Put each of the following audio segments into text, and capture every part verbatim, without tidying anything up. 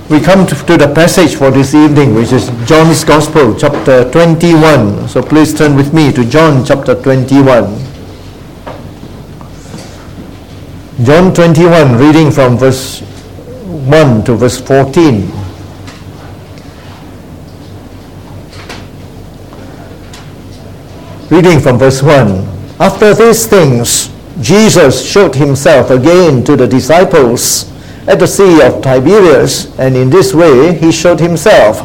We come to, to the passage for this evening, which is John's Gospel, chapter twenty-one. So please turn with me to John chapter twenty-one. John twenty-one, reading from verse one to verse fourteen. Reading from verse one. After these things, Jesus showed himself again to the disciples at the Sea of Tiberias, and in this way he showed himself.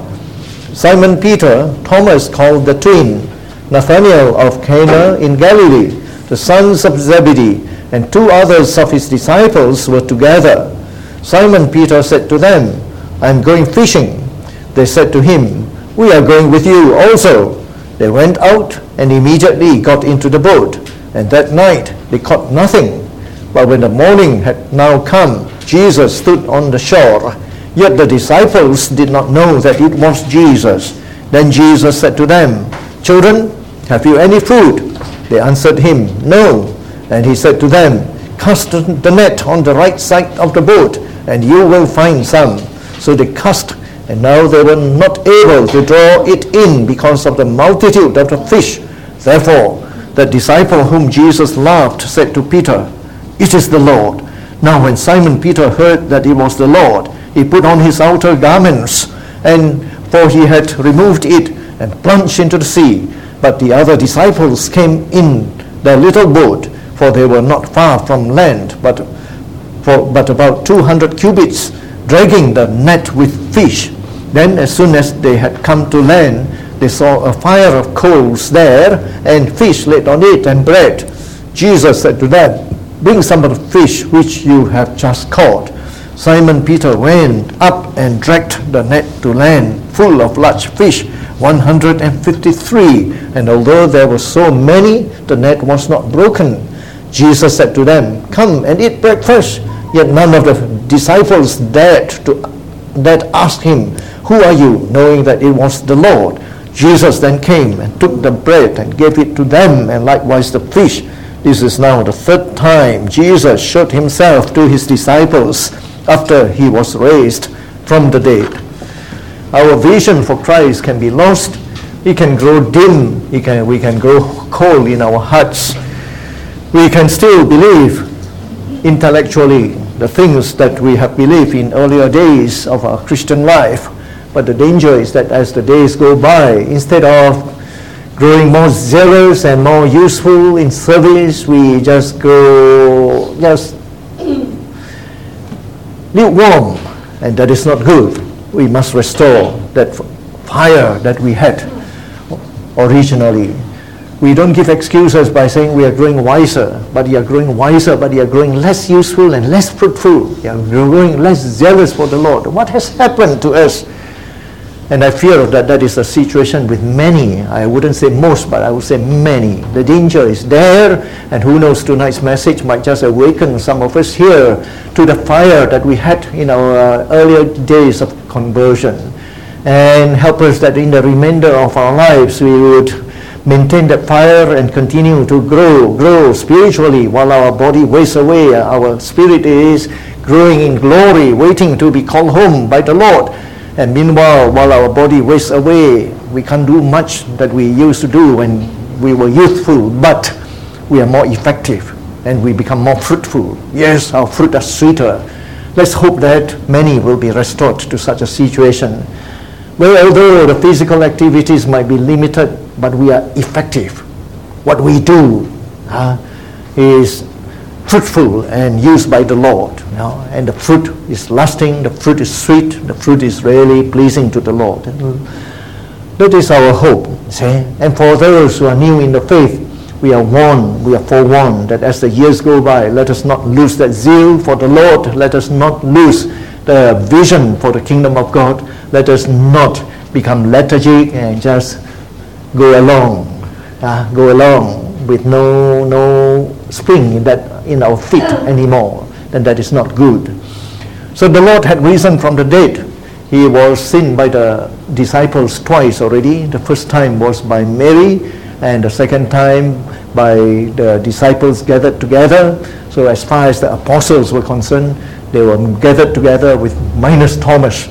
Simon Peter, Thomas called the twin, Nathanael of Cana in Galilee, the sons of Zebedee, and two others of his disciples were together. Simon Peter said to them, "I am going fishing." They said to him, "We are going with you also." They went out and immediately got into the boat, and that night they caught nothing. But when the morning had now come, Jesus stood on the shore. Yet the disciples did not know that it was Jesus. Then Jesus said to them, "Children, have you any food?" They answered him, "No." And he said to them, "Cast the net on the right side of the boat, and you will find some." So they cast, and now they were not able to draw it in because of the multitude of the fish. Therefore, the disciple whom Jesus loved said to Peter, "It is the Lord." Now when Simon Peter heard that it was the Lord, he put on his outer garments, and for he had removed it, and plunged into the sea. But the other disciples came in their little boat, for they were not far from land, but, for, but about two hundred cubits, dragging the net with fish. Then as soon as they had come to land, they saw a fire of coals there, and fish laid on it, and bread. Jesus said to them, "Bring some of the fish which you have just caught." Simon Peter went up and dragged the net to land, full of large fish, one hundred fifty-three. And although there were so many, the net was not broken. Jesus said to them, "Come and eat breakfast." Yet none of the disciples dared to dared ask him, "Who are you?" knowing that it was the Lord. Jesus then came and took the bread and gave it to them, and likewise the fish. This is now the third time Jesus showed himself to his disciples after he was raised from the dead. Our vision for Christ can be lost. It can grow dim. It can, we can grow cold in our hearts. We can still believe intellectually the things that we have believed in earlier days of our Christian life. But the danger is that as the days go by, instead of growing more zealous and more useful in service, we just go just lukewarm, and that is not good. We must restore that fire that we had originally. We don't give excuses by saying we are growing wiser, but you are growing wiser, but you are growing less useful and less fruitful. You are growing less zealous for the Lord. What has happened to us? And I fear that that is a situation with many. I wouldn't say most, but I would say many. The danger is there, and who knows, tonight's message might just awaken some of us here to the fire that we had in our uh, earlier days of conversion, and help us that in the remainder of our lives we would maintain that fire and continue to grow, grow spiritually while our body wastes away. Our spirit is growing in glory, waiting to be called home by the Lord. And meanwhile, while our body wastes away, we can't do much that we used to do when we were youthful, but we are more effective and we become more fruitful. Yes, our fruit are sweeter. Let's hope that many will be restored to such a situation. Well, although the physical activities might be limited, but we are effective. What we do uh, is fruitful and used by the Lord, you know, and the fruit is lasting, the fruit is sweet, the fruit is really pleasing to the Lord. And that is our hope. See? And for those who are new in the faith, we are warned, we are forewarned that as the years go by, let us not lose that zeal for the Lord. Let us not lose the vision for the kingdom of God. Let us not become lethargic and just go along, uh, go along with no no spring in that in our feet anymore. Then that is not good. So the Lord had risen from the dead. He was seen by the disciples twice already. The first time was by Mary, and the second time by the disciples gathered together. So as far as the apostles were concerned, they were gathered together with minus Thomas.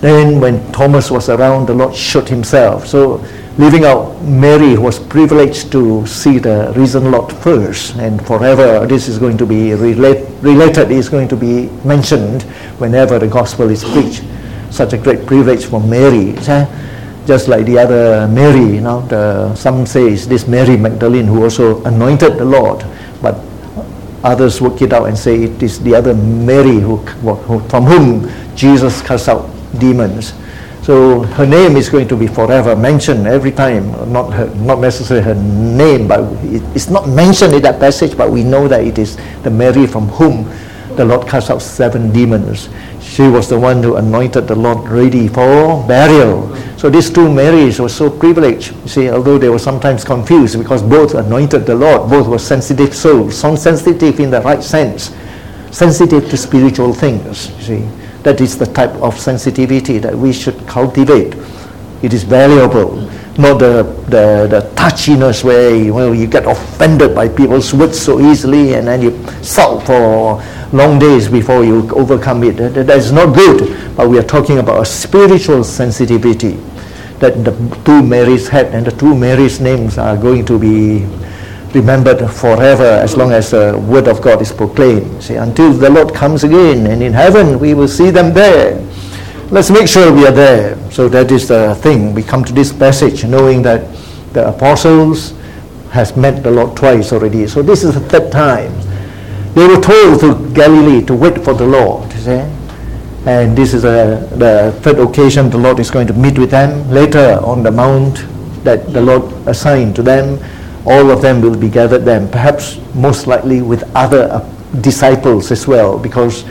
Then when Thomas was around, the Lord showed himself. So leaving out Mary, who was privileged to see the risen Lord first, and forever this is going to be relate, related, is going to be mentioned whenever the gospel is preached. Such a great privilege for Mary. Just like the other Mary, you know, the, some say it's this Mary Magdalene who also anointed the Lord, but others work it out and say it is the other Mary who, who from whom Jesus cast out demons. So her name is going to be forever mentioned every time. Not her, not necessarily her name, but it, it's not mentioned in that passage, but we know that it is the Mary from whom the Lord cast out seven demons. She was the one who anointed the Lord ready for burial. So these two Marys were so privileged. You see, although they were sometimes confused because both anointed the Lord, both were sensitive souls, so sensitive in the right sense, sensitive to spiritual things. You see, that is the type of sensitivity that we should cultivate. It is valuable, not the the, the touchiness where you, well, you get offended by people's words so easily and then you sulk for long days before you overcome it. That, that is not good. But we are talking about a spiritual sensitivity that the two Marys had, and the two Marys' names are going to be remembered forever as long as the word of God is proclaimed. See, until the Lord comes again, and in heaven we will see them there. Let's make sure we are there. So that is the thing. We come to this passage knowing that the apostles has met the Lord twice already. So this is the third time. They were told to Galilee to wait for the Lord. See? And this is a, the third occasion the Lord is going to meet with them. Later on the mount that the Lord assigned to them, all of them will be gathered then, perhaps most likely with other uh, disciples as well, because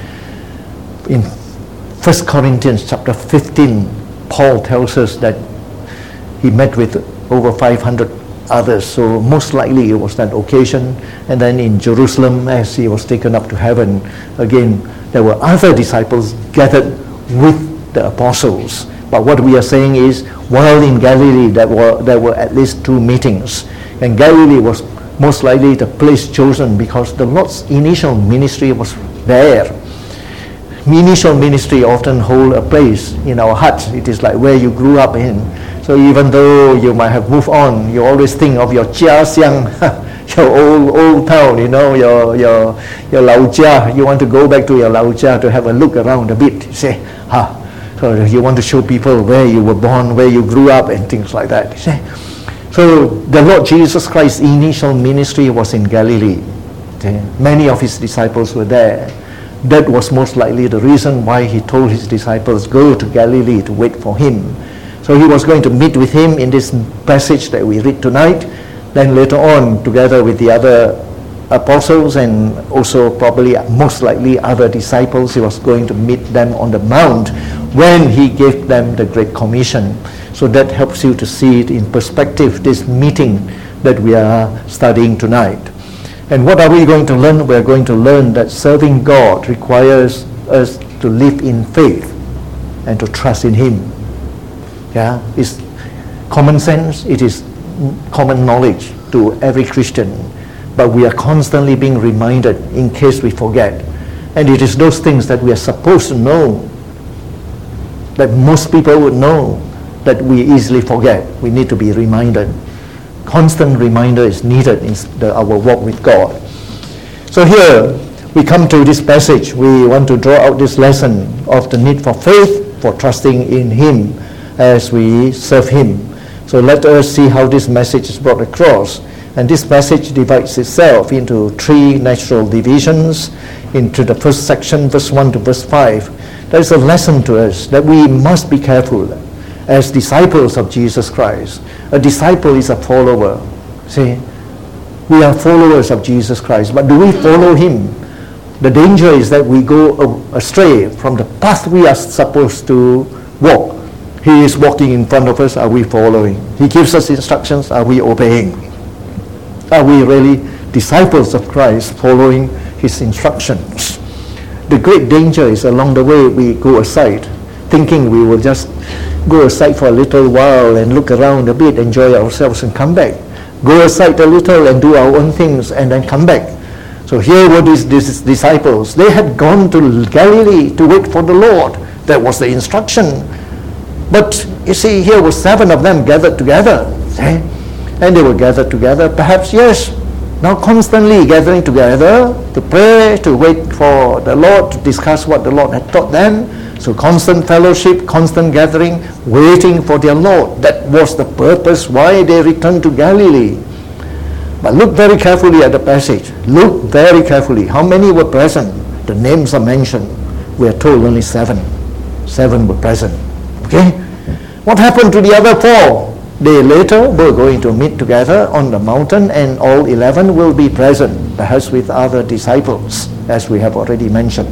in First Corinthians chapter fifteen, Paul tells us that he met with over five hundred others, so most likely it was that occasion. And then in Jerusalem, as he was taken up to heaven, again there were other disciples gathered with the apostles. But what we are saying is, while in Galilee there were, there were at least two meetings, and Galilee was most likely the place chosen because the Lord's initial ministry was there. Initial ministry often hold a place in our hearts. It is like where you grew up in. So even though you might have moved on, you always think of your jia xiang, your old old town, you know, your your your lao jia. You want to go back to your lao jia to have a look around a bit. You say, ha. So you want to show people where you were born, where you grew up, and things like that. You say. So the Lord Jesus Christ's initial ministry was in Galilee. Okay. Many of his disciples were there. That was most likely the reason why he told his disciples, go to Galilee to wait for him. So he was going to meet with him in this passage that we read tonight. Then later on, together with the other apostles and also probably most likely other disciples, he was going to meet them on the mount when he gave them the Great Commission. So that helps you to see it in perspective, this meeting that we are studying tonight. And what are we going to learn? We are going to learn that serving God requires us to live in faith and to trust in him. Yeah, it's common sense, it is common knowledge to every Christian, but we are constantly being reminded in case we forget. And it is those things that we are supposed to know, that most people would know, that we easily forget. We need to be reminded. Constant reminder is needed in the, our walk with God. So here we come to this passage. We want to draw out this lesson of the need for faith, for trusting in him as we serve him. So let us see how this message is brought across. And this passage divides itself into three natural divisions. Into the first section, verse one to verse five, there is a lesson to us that we must be careful as disciples of Jesus Christ. A disciple is a follower. See, we are followers of Jesus Christ, but do we follow him? The danger is that we go astray from the path we are supposed to walk. He is walking in front of us, are we following? He gives us instructions, are we obeying? Are we really disciples of Christ, following his instructions? The great danger is along the way we go aside, thinking we will just go aside for a little while and look around a bit, enjoy ourselves and come back. Go aside a little and do our own things and then come back. So here were these, these disciples. They had gone to Galilee to wait for the Lord. That was the instruction. But you see, here were seven of them gathered together. See? And they were gathered together, perhaps, yes, now constantly gathering together to pray, to wait for the Lord, to discuss what the Lord had taught them. So constant fellowship, constant gathering, waiting for their Lord. That was the purpose why they returned to Galilee. But look very carefully at the passage. Look very carefully. How many were present? The names are mentioned. We are told only seven. Seven were present. Okay? What happened to the other four? They later were going to meet together on the mountain, and all eleven will be present, perhaps with other disciples, as we have already mentioned.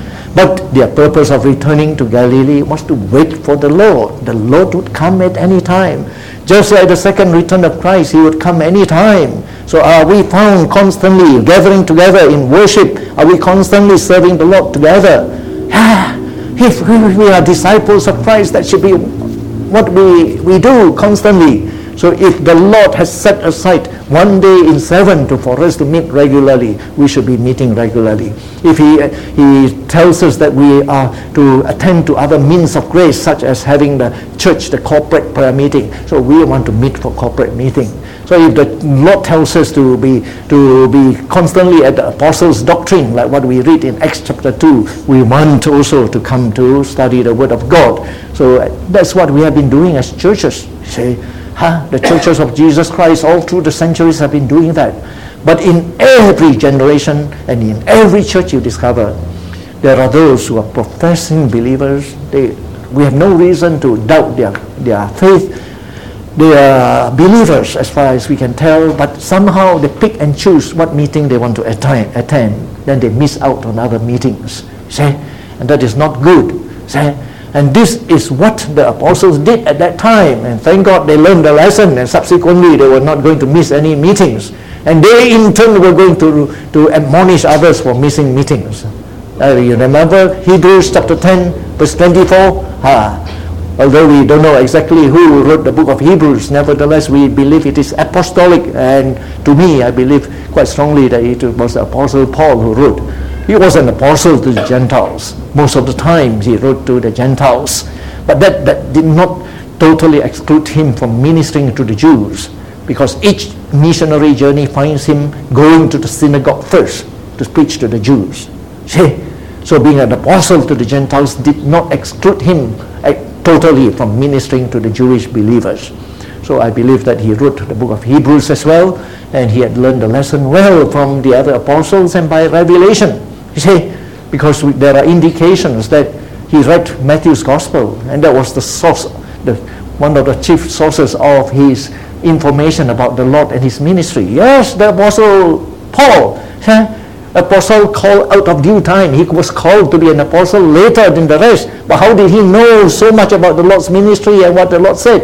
But their purpose of returning to Galilee was to wait for the Lord. The Lord would come at any time. Just like the second return of Christ, He would come any time. So are we found constantly gathering together in worship? Are we constantly serving the Lord together? Ah, if we are disciples of Christ, that should be what we, we do constantly. So if the Lord has set aside one day in seven to, for us to meet regularly, we should be meeting regularly. If he, he tells us that we are to attend to other means of grace, such as having the church, the corporate prayer meeting, so we want to meet for corporate meeting. So if the Lord tells us to be to be constantly at the apostles' doctrine, like what we read in Acts chapter two, we want also to come to study the Word of God. So that's what we have been doing as churches. See, huh? The churches of Jesus Christ all through the centuries have been doing that. But in every generation and in every church you discover, there are those who are professing believers. They, we have no reason to doubt their, their faith. They are believers as far as we can tell, but somehow they pick and choose what meeting they want to attend, attend. Then they miss out on other meetings. See? And that is not good. See? And this is what the apostles did at that time. And thank God they learned the lesson, and subsequently they were not going to miss any meetings. And they in turn were going to, to admonish others for missing meetings. Uh, you remember Hebrews chapter ten, verse twenty-four? Ah. Although we don't know exactly who wrote the book of Hebrews, nevertheless we believe it is apostolic, and to me I believe quite strongly that it was the Apostle Paul who wrote. He was an apostle to the Gentiles. Most of the time he wrote to the Gentiles. But that, that did not totally exclude him from ministering to the Jews, because each missionary journey finds him going to the synagogue first to preach to the Jews. See? So being an apostle to the Gentiles did not exclude him totally from ministering to the Jewish believers. So I believe that he wrote the book of Hebrews as well, and he had learned the lesson well from the other apostles and by revelation. You see, because we, there are indications that he read Matthew's Gospel, and that was the source, the, one of the chief sources of his information about the Lord and his ministry. Yes, the Apostle Paul, huh? Apostle called out of due time. He was called to be an apostle later than the rest. But how did he know so much about the Lord's ministry and what the Lord said?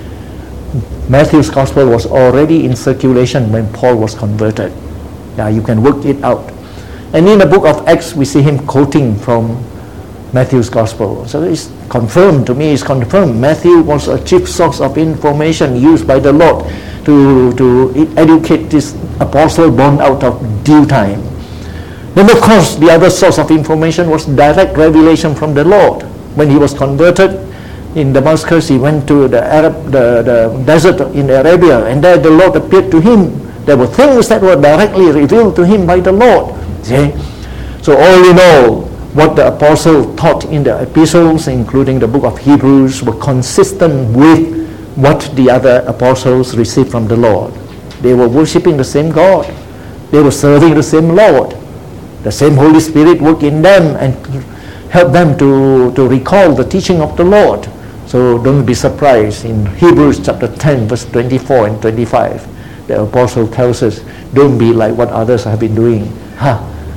Matthew's Gospel was already in circulation when Paul was converted. Now you can work it out. And in the book of Acts, we see him quoting from Matthew's Gospel. So it's confirmed, to me it's confirmed. Matthew was a chief source of information used by the Lord to, to educate this apostle born out of due time. Then of course the other source of information was direct revelation from the Lord. When he was converted in Damascus, he went to the Arab, the, the desert in Arabia, and there the Lord appeared to him. There were things that were directly revealed to him by the Lord. See? So all in all, what the apostle taught in the epistles, including the book of Hebrews, were consistent with what the other apostles received from the Lord. They were worshipping the same God. They were serving the same Lord. The same Holy Spirit worked in them and helped them to, to recall the teaching of the Lord. So don't be surprised. In Hebrews chapter ten, verse twenty-four and twenty-five, the apostle tells us, don't be like what others have been doing. Ha,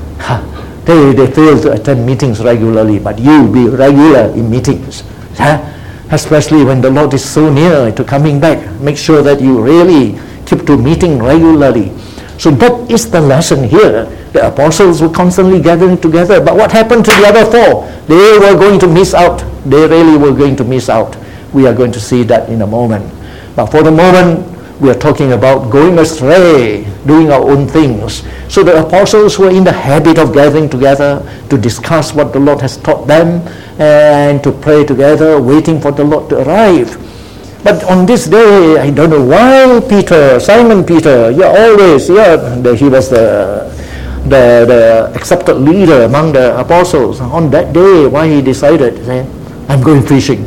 ha. They, they fail to attend meetings regularly, but you be regular in meetings. Ha? Especially when the Lord is so near to coming back. Make sure that you really keep to meeting regularly. So that is the lesson here. The apostles were constantly gathering together. But what happened to the other four? They were going to miss out. They really were going to miss out. We are going to see that in a moment. But for the moment, we are talking about going astray, doing our own things. So the apostles were in the habit of gathering together to discuss what the Lord has taught them and to pray together, waiting for the Lord to arrive. But on this day, I don't know why Peter, Simon Peter, you're always, yeah, the, he was the, the the accepted leader among the apostles. On that day, why he decided, say, I'm going fishing.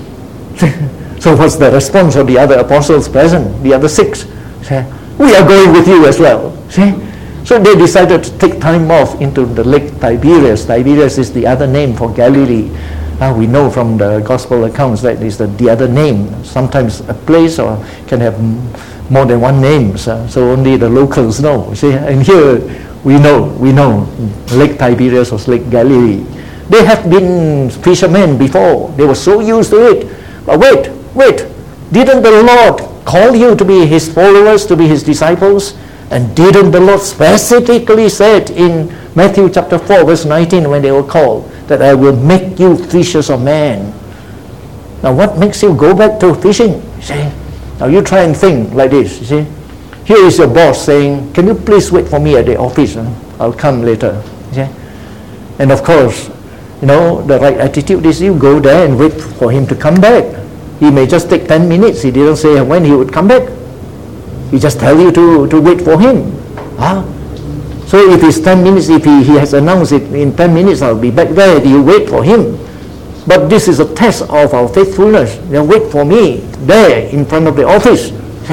So what's the response of the other apostles present, the other six? Say, we are going with you as well. See? So they decided to take time off into the Lake Tiberias. Tiberias is the other name for Galilee. Uh, we know from the gospel accounts that is the, the other name. Sometimes a place or can have m- more than one name, so, so only the locals know. See? And here we know, we know Lake Tiberias was Lake Galilee. They have been fishermen before. They were so used to it. But wait, wait, didn't the Lord call you to be His followers, to be His disciples? And didn't the Lord specifically said in Matthew chapter four, verse nineteen, when they were called, that I will make you fishers of men? Now what makes you go back to fishing? You see? Now you try and think like this, you see. Here is your boss saying, can you please wait for me at the office? I'll come later. You see? And of course, you know, the right attitude is you go there and wait for him to come back. He may just take ten minutes. He didn't say when he would come back. He just tell you to, to wait for him. Huh? So if it's ten minutes, if he, he has announced it in ten minutes, I'll be back there, you wait for him. But this is a test of our faithfulness. You wait for me there in front of the office.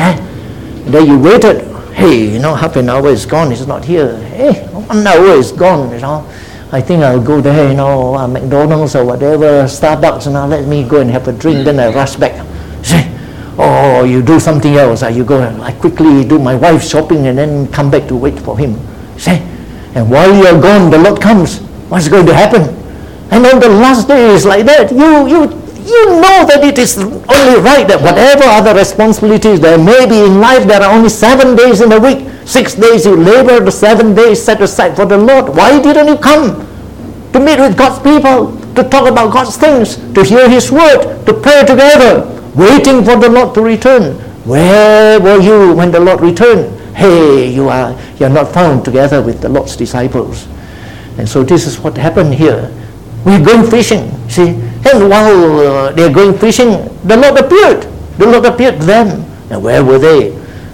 And then you waited. Hey, you know, half an hour is gone, he's not here. Hey, one hour is gone, you know. I think I'll go there, you know, uh, McDonald's or whatever, Starbucks, and now let me go and have a drink, then I rush back. See? Or you do something else. Uh, you go and I quickly do my wife's shopping and then come back to wait for him. See? And while you're gone, the Lord comes. What's going to happen? And on the last day is like that. You, you, you know that it is only right that whatever other responsibilities there may be in life, there are only seven days in a week. Six days you labor, the seven days set aside for the Lord. Why didn't you come to meet with God's people, to talk about God's things, to hear His word, to pray together, waiting for the Lord to return? Where were you when the Lord returned? Hey, you are you are not found together with the Lord's disciples. And so this is what happened here. We're going fishing, see? And while uh, they're going fishing, the Lord appeared. The Lord appeared to them. And where were they?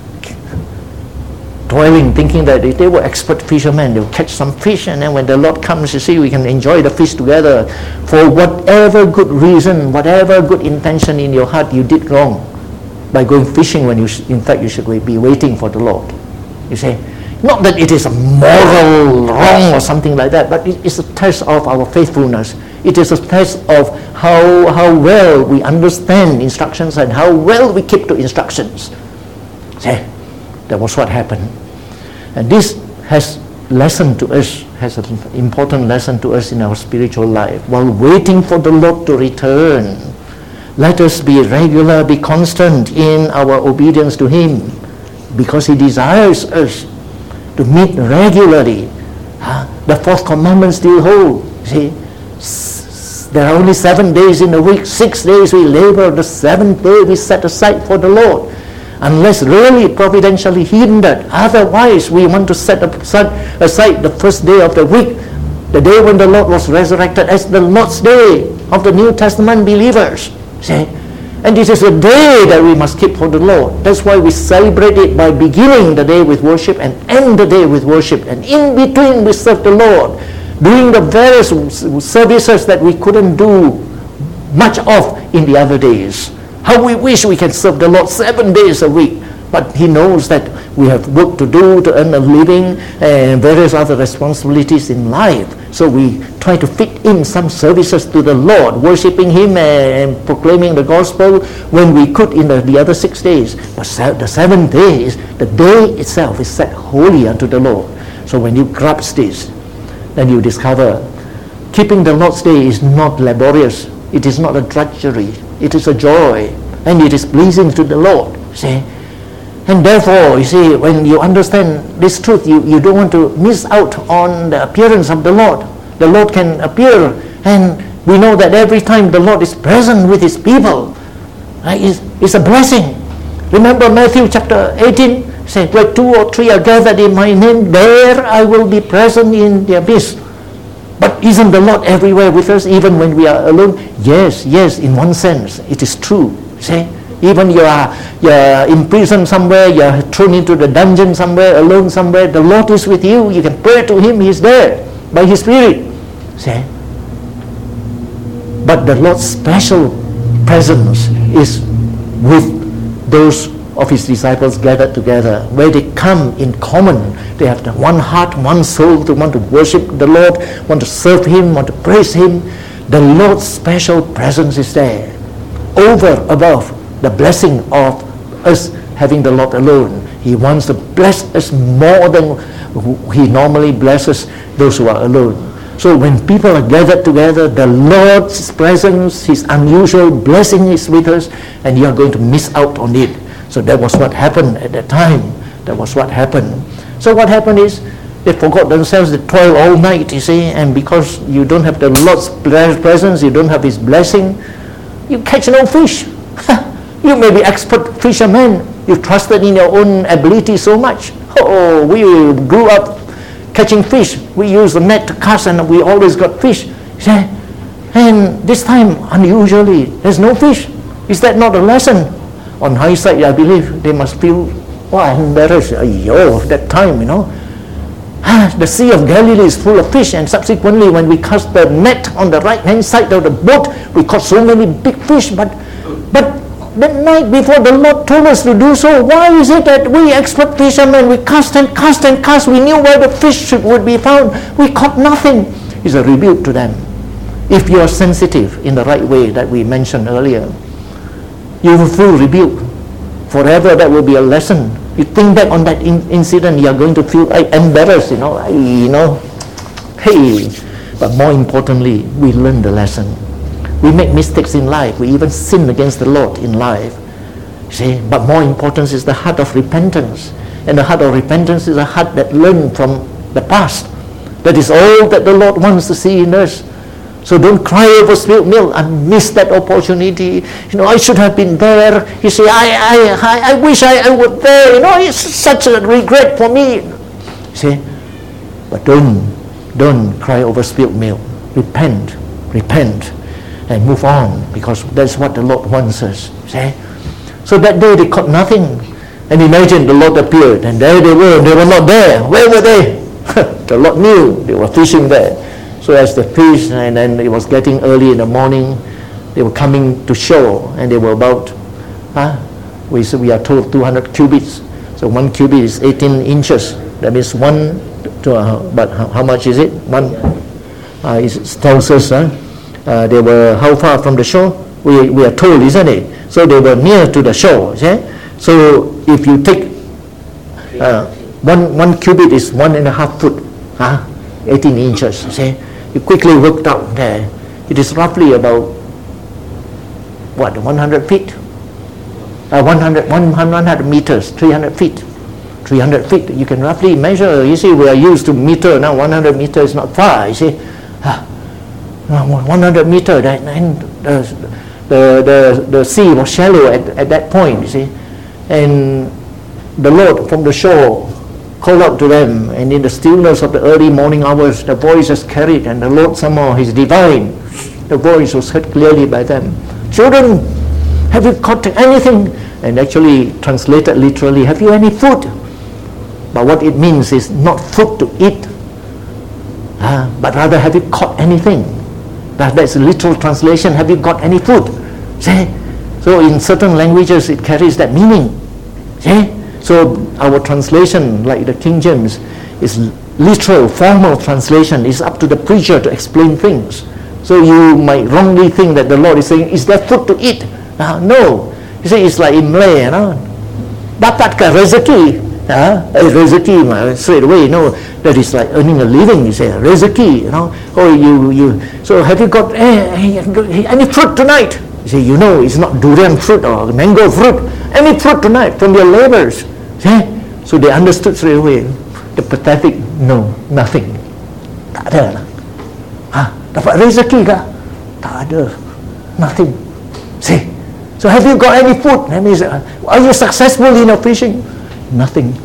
Toiling, thinking that if they were expert fishermen, they'll catch some fish, and then when the Lord comes, you see, we can enjoy the fish together. For whatever good reason, whatever good intention in your heart, you did wrong by going fishing when you, sh- in fact, you should be waiting for the Lord. You see, not that it is a moral wrong or something like that, but it is a test of our faithfulness. It is a test of how how well we understand instructions and how well we keep to instructions. See, that was what happened. And this has lesson to us, has an important lesson to us in our spiritual life. While waiting for the Lord to return, let us be regular, be constant in our obedience to Him, because He desires us to meet regularly. Huh? The fourth commandment still holds. See, S- there are only seven days in a week. Six days we labor. The seventh day we set aside for the Lord. Unless really providentially hindered. Otherwise, we want to set aside, aside the first day of the week, the day when the Lord was resurrected, as the Lord's Day of the New Testament believers. See? And this is a day that we must keep for the Lord. That's why we celebrate it by beginning the day with worship and end the day with worship. And in between we serve the Lord, doing the various services that we couldn't do much of in the other days. How we wish we can serve the Lord seven days a week. But He knows that we have work to do to earn a living and various other responsibilities in life. So we try to fit in some services to the Lord, worshiping Him and proclaiming the gospel when we could in the, the other six days. But the seventh day, is, the day itself is set holy unto the Lord. So when you grasp this, then you discover keeping the Lord's Day is not laborious. It is not a drudgery. It is a joy. And it is pleasing to the Lord. See? And therefore, you see, when you understand this truth, you, you don't want to miss out on the appearance of the Lord. The Lord can appear, and we know that every time the Lord is present with His people, right, it's, it's a blessing. Remember Matthew chapter eighteen? Say, where two or three are gathered in my name, there I will be present in their midst. But isn't the Lord everywhere with us, even when we are alone? Yes, yes, in one sense, it is true. See, even you are you're in prison somewhere, you're thrown into the dungeon somewhere, alone somewhere, the Lord is with you. You can pray to Him, He's there by His Spirit. See? But the Lord's special presence is with those of His disciples gathered together, where they come in common. They have the one heart, one soul to want to worship the Lord, want to serve Him, want to praise Him. The Lord's special presence is there, over above the blessing of us having the Lord alone. He wants to bless us more than He normally blesses those who are alone. So when people are gathered together, the Lord's presence, His unusual blessing is with us, and you are going to miss out on it. So that was what happened at that time. That was what happened. So what happened is, they forgot themselves, they toiled all night, you see, and because you don't have the Lord's presence, you don't have His blessing, you catch no fish. You may be expert fisherman. You trusted in your own ability so much. Oh, we grew up catching fish. We used the net to cast and we always got fish. See? And this time, unusually, there's no fish. Is that not a lesson? On hindsight, I believe they must feel, oh, I'm embarrassed. Ayyo, that time, you know. Ah, the Sea of Galilee is full of fish, and subsequently when we cast the net on the right-hand side of the boat, we caught so many big fish, but but the night before the Lord told us to do so, why is it that we expert fishermen, we cast and cast and cast, we knew where the fish would be found, we caught nothing? It's a rebuke to them. If you are sensitive in the right way that we mentioned earlier, you will feel rebuke. Forever that will be a lesson. You think back on that in- incident, you are going to feel like, embarrassed, you know, I, you know, hey. But more importantly, we learn the lesson. We make mistakes in life. We even sin against the Lord in life. See, but more important is the heart of repentance. And the heart of repentance is a heart that learned from the past. That is all that the Lord wants to see in us. So don't cry over spilled milk. I missed that opportunity. You know, I should have been there. You say, I I, I, I wish I, I were there. You know, it's such a regret for me. See? But don't, don't cry over spilled milk. Repent, repent, and move on, because that's what the Lord wants us. See? So that day they caught nothing. And imagine the Lord appeared, and there they were. They were not there. Where were they? The Lord knew they were fishing there. So as the fish, and then it was getting early in the morning, they were coming to shore, and they were about, huh? we, so we are told two hundred cubits. So one cubit is eighteen inches. That means one, to, uh, but how, how much is it? One, uh, it tells us, huh? uh, they were how far from the shore? We, we are told, isn't it? So they were near to the shore. See? So if you take, uh, one, one cubit is one and a half foot, huh? eighteen inches, see? You quickly worked out there. It is roughly about, what, one hundred feet? Uh, one hundred, one hundred meters, three hundred feet. three hundred feet, you can roughly measure. You see, we are used to meter now. one hundred meters is not far, you see. Uh, one hundred meter, that, and the, the, the, the sea was shallow at, at that point, you see. And the Lord from the shore called out to them, and in the stillness of the early morning hours, the voice is carried, and the Lord somehow is divine. The voice was heard clearly by them. Children, have you caught anything? And actually translated literally, have you any food? But what it means is not food to eat, uh, but rather, have you caught anything? That, that's a literal translation. Have you got any food? See? So in certain languages it carries that meaning. See? So our translation, like the King James, is literal, formal translation. It's up to the preacher to explain things. So you might wrongly think that the Lord is saying, is there food to eat? Uh, no. You see, it's like in Malay, you know. Dapat ke rezeki? Uh, rezeki, straight away, you know, that is like earning a living, you say, rezeki, you know. Oh, you, you, so have you got eh, any fruit tonight? You say, you know, it's not durian fruit or mango fruit. Any fruit tonight from your labors. See? So they understood straight away. The pathetic, no, nothing. Tak ada lah. Ha, dapat rezeki kah? Tak ada. Nothing. See? So have you got any food? That means, are you successful in your fishing? Nothing.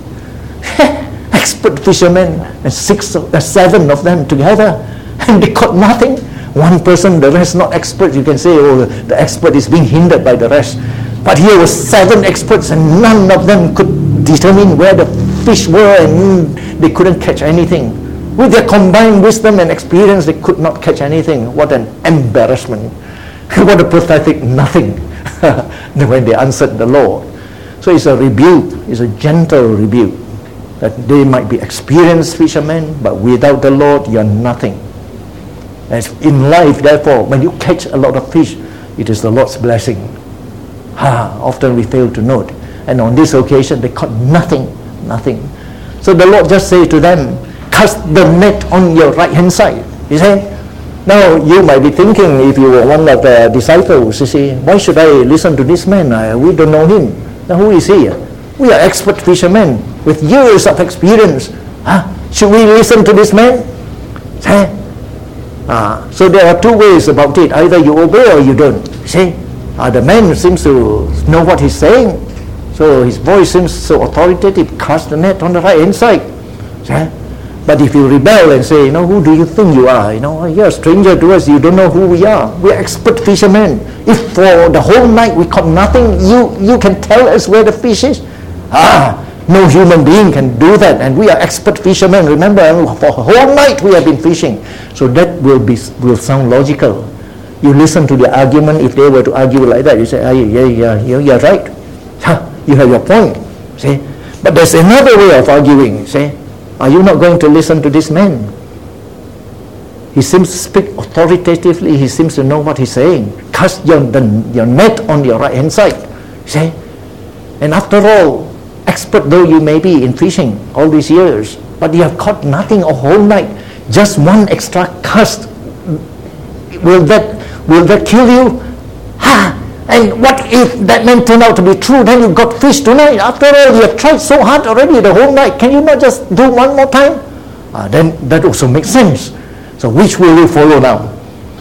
Expert fishermen, and six, uh, seven of them together, and they caught nothing. One person, the rest not expert. You can say, oh, the expert is being hindered by the rest. But here was seven experts, and none of them could determine where the fish were, and they couldn't catch anything. With their combined wisdom and experience, they could not catch anything. What an embarrassment. What a pathetic nothing when they answered the Lord. So it's a rebuke, it's a gentle rebuke, that they might be experienced fishermen, but without the Lord, you're nothing. As in life, therefore, when you catch a lot of fish, it is the Lord's blessing. Ah, often we fail to note. And on this occasion, they caught nothing, nothing. So the Lord just said to them, cast the net on your right hand side. He said, now you might be thinking, if you were one of the disciples, you see, why should I listen to this man? I, we don't know him. Now who is he? We are expert fishermen with years of experience. Ah, should we listen to this man? See? Ah, so there are two ways about it. Either you obey or you don't. See? Ah, the man seems to know what he's saying. So his voice seems so authoritative. Cast the net on the right hand side. See? But if you rebel and say, you know, who do you think you are? You know, you're a stranger to us. You don't know who we are. We're expert fishermen. If for the whole night we caught nothing, you, you can tell us where the fish is. Ah, no human being can do that. And we are expert fishermen. Remember, for a whole night we have been fishing. So that will be will sound logical. You listen to the argument. If they were to argue like that, you say, ah, yeah, yeah, yeah, you're right. Huh, you have your point. See? But there's another way of arguing. See? Are you not going to listen to this man? He seems to speak authoritatively. He seems to know what he's saying. Cast your, the, your net on your right hand side. See? And after all, expert though you may be in fishing all these years, but you have caught nothing a whole night. Just one extra cast. Will that, will that kill you? Ha! And what if that man turned out to be true? Then you got fish tonight. After all, you have tried so hard already the whole night. Can you not just do one more time? Uh, then that also makes sense. So which will you follow now?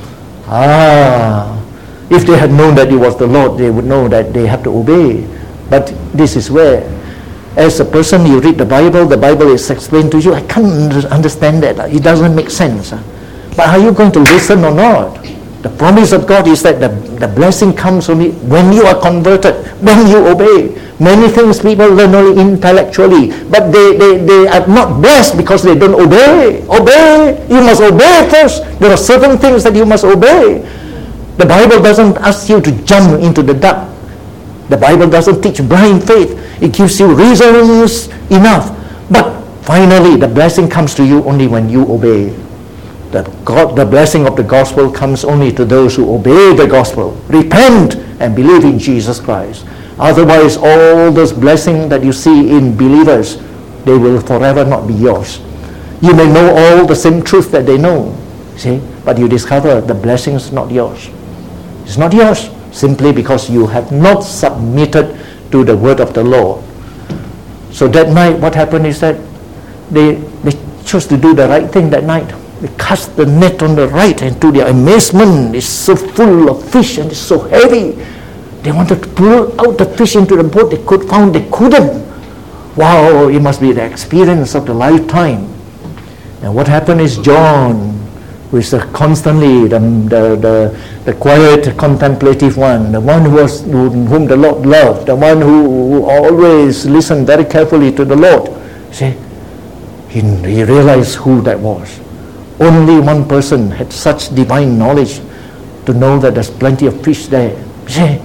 Ah, if they had known that it was the Lord, they would know that they have to obey. But this is where, as a person, you read the Bible, the Bible is explained to you. I can't understand that. It doesn't make sense. But are you going to listen or not? The promise of God is that the, the blessing comes only when you are converted, when you obey. Many things people learn only intellectually, but they, they, they are not blessed because they don't obey. Obey! You must obey first. There are certain things that you must obey. The Bible doesn't ask you to jump into the dark. The Bible doesn't teach blind faith. It gives you reasons enough. But finally, the blessing comes to you only when you obey. That God, the blessing of the gospel comes only to those who obey the gospel, repent and believe in Jesus Christ. Otherwise, all those blessings that you see in believers, they will forever not be yours. You may know all the same truth that they know, see, but you discover the blessing is not yours. It's not yours simply because you have not submitted to the word of the Lord. So that night, what happened is that they, they chose to do the right thing that night. They cast the net on the right, and to their amazement, it's so full of fish and it's so heavy. They wanted to pull out the fish into the boat. They could found they couldn't. Wow, it must be the experience of the lifetime. And what happened is John, who is the constantly the, the, the, the quiet, contemplative one, the one who was, whom the Lord loved, the one who, who always listened very carefully to the Lord. See, he, he realized who that was. Only one person had such divine knowledge to know that there's plenty of fish there. See?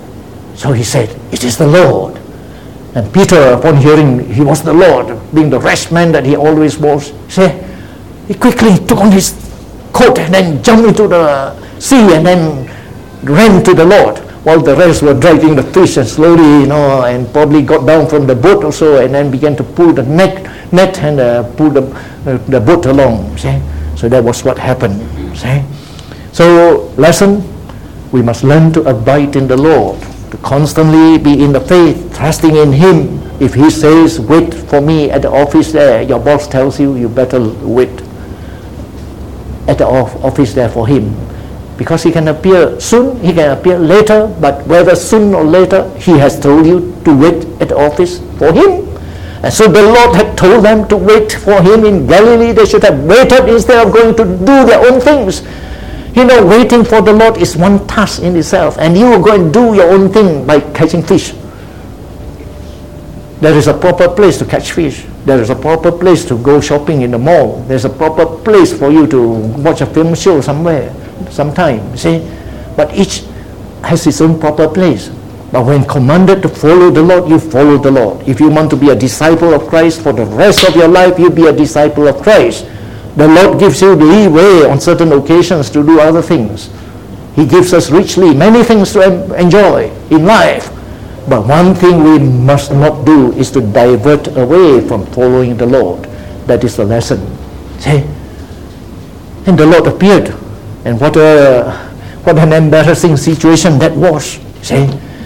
So he said, it is the Lord. And Peter, upon hearing he was the Lord, being the rash man that he always was, see, he quickly took on his coat and then jumped into the sea and then ran to the Lord, while the rest were dragging the fish and slowly, you know, and probably got down from the boat also and then began to pull the net, net and uh, pull the, uh, the boat along. See? So that was what happened. See? So, lesson, we must learn to abide in the Lord, to constantly be in the faith, trusting in Him. If He says, wait for me at the office there, your boss tells you, you better wait at the office there for Him. Because he can appear soon, he can appear later, but whether soon or later, he has told you to wait at the office for him. And so the Lord had told them to wait for him in Galilee. They should have waited instead of going to do their own things. You know, waiting for the Lord is one task in itself, and you will go and do your own thing by catching fish. There is a proper place to catch fish. There is a proper place to go shopping in the mall. There's a proper place for you to watch a film show somewhere, sometime, see? But each has its own proper place. But when commanded to follow the Lord, you follow the Lord. If you want to be a disciple of Christ for the rest of your life, you be a disciple of Christ. The Lord gives you leeway on certain occasions to do other things. He gives us richly many things to enjoy in life. But one thing we must not do is to divert away from following the Lord. That is the lesson. See? And the Lord appeared. And what a what an embarrassing situation that was. See?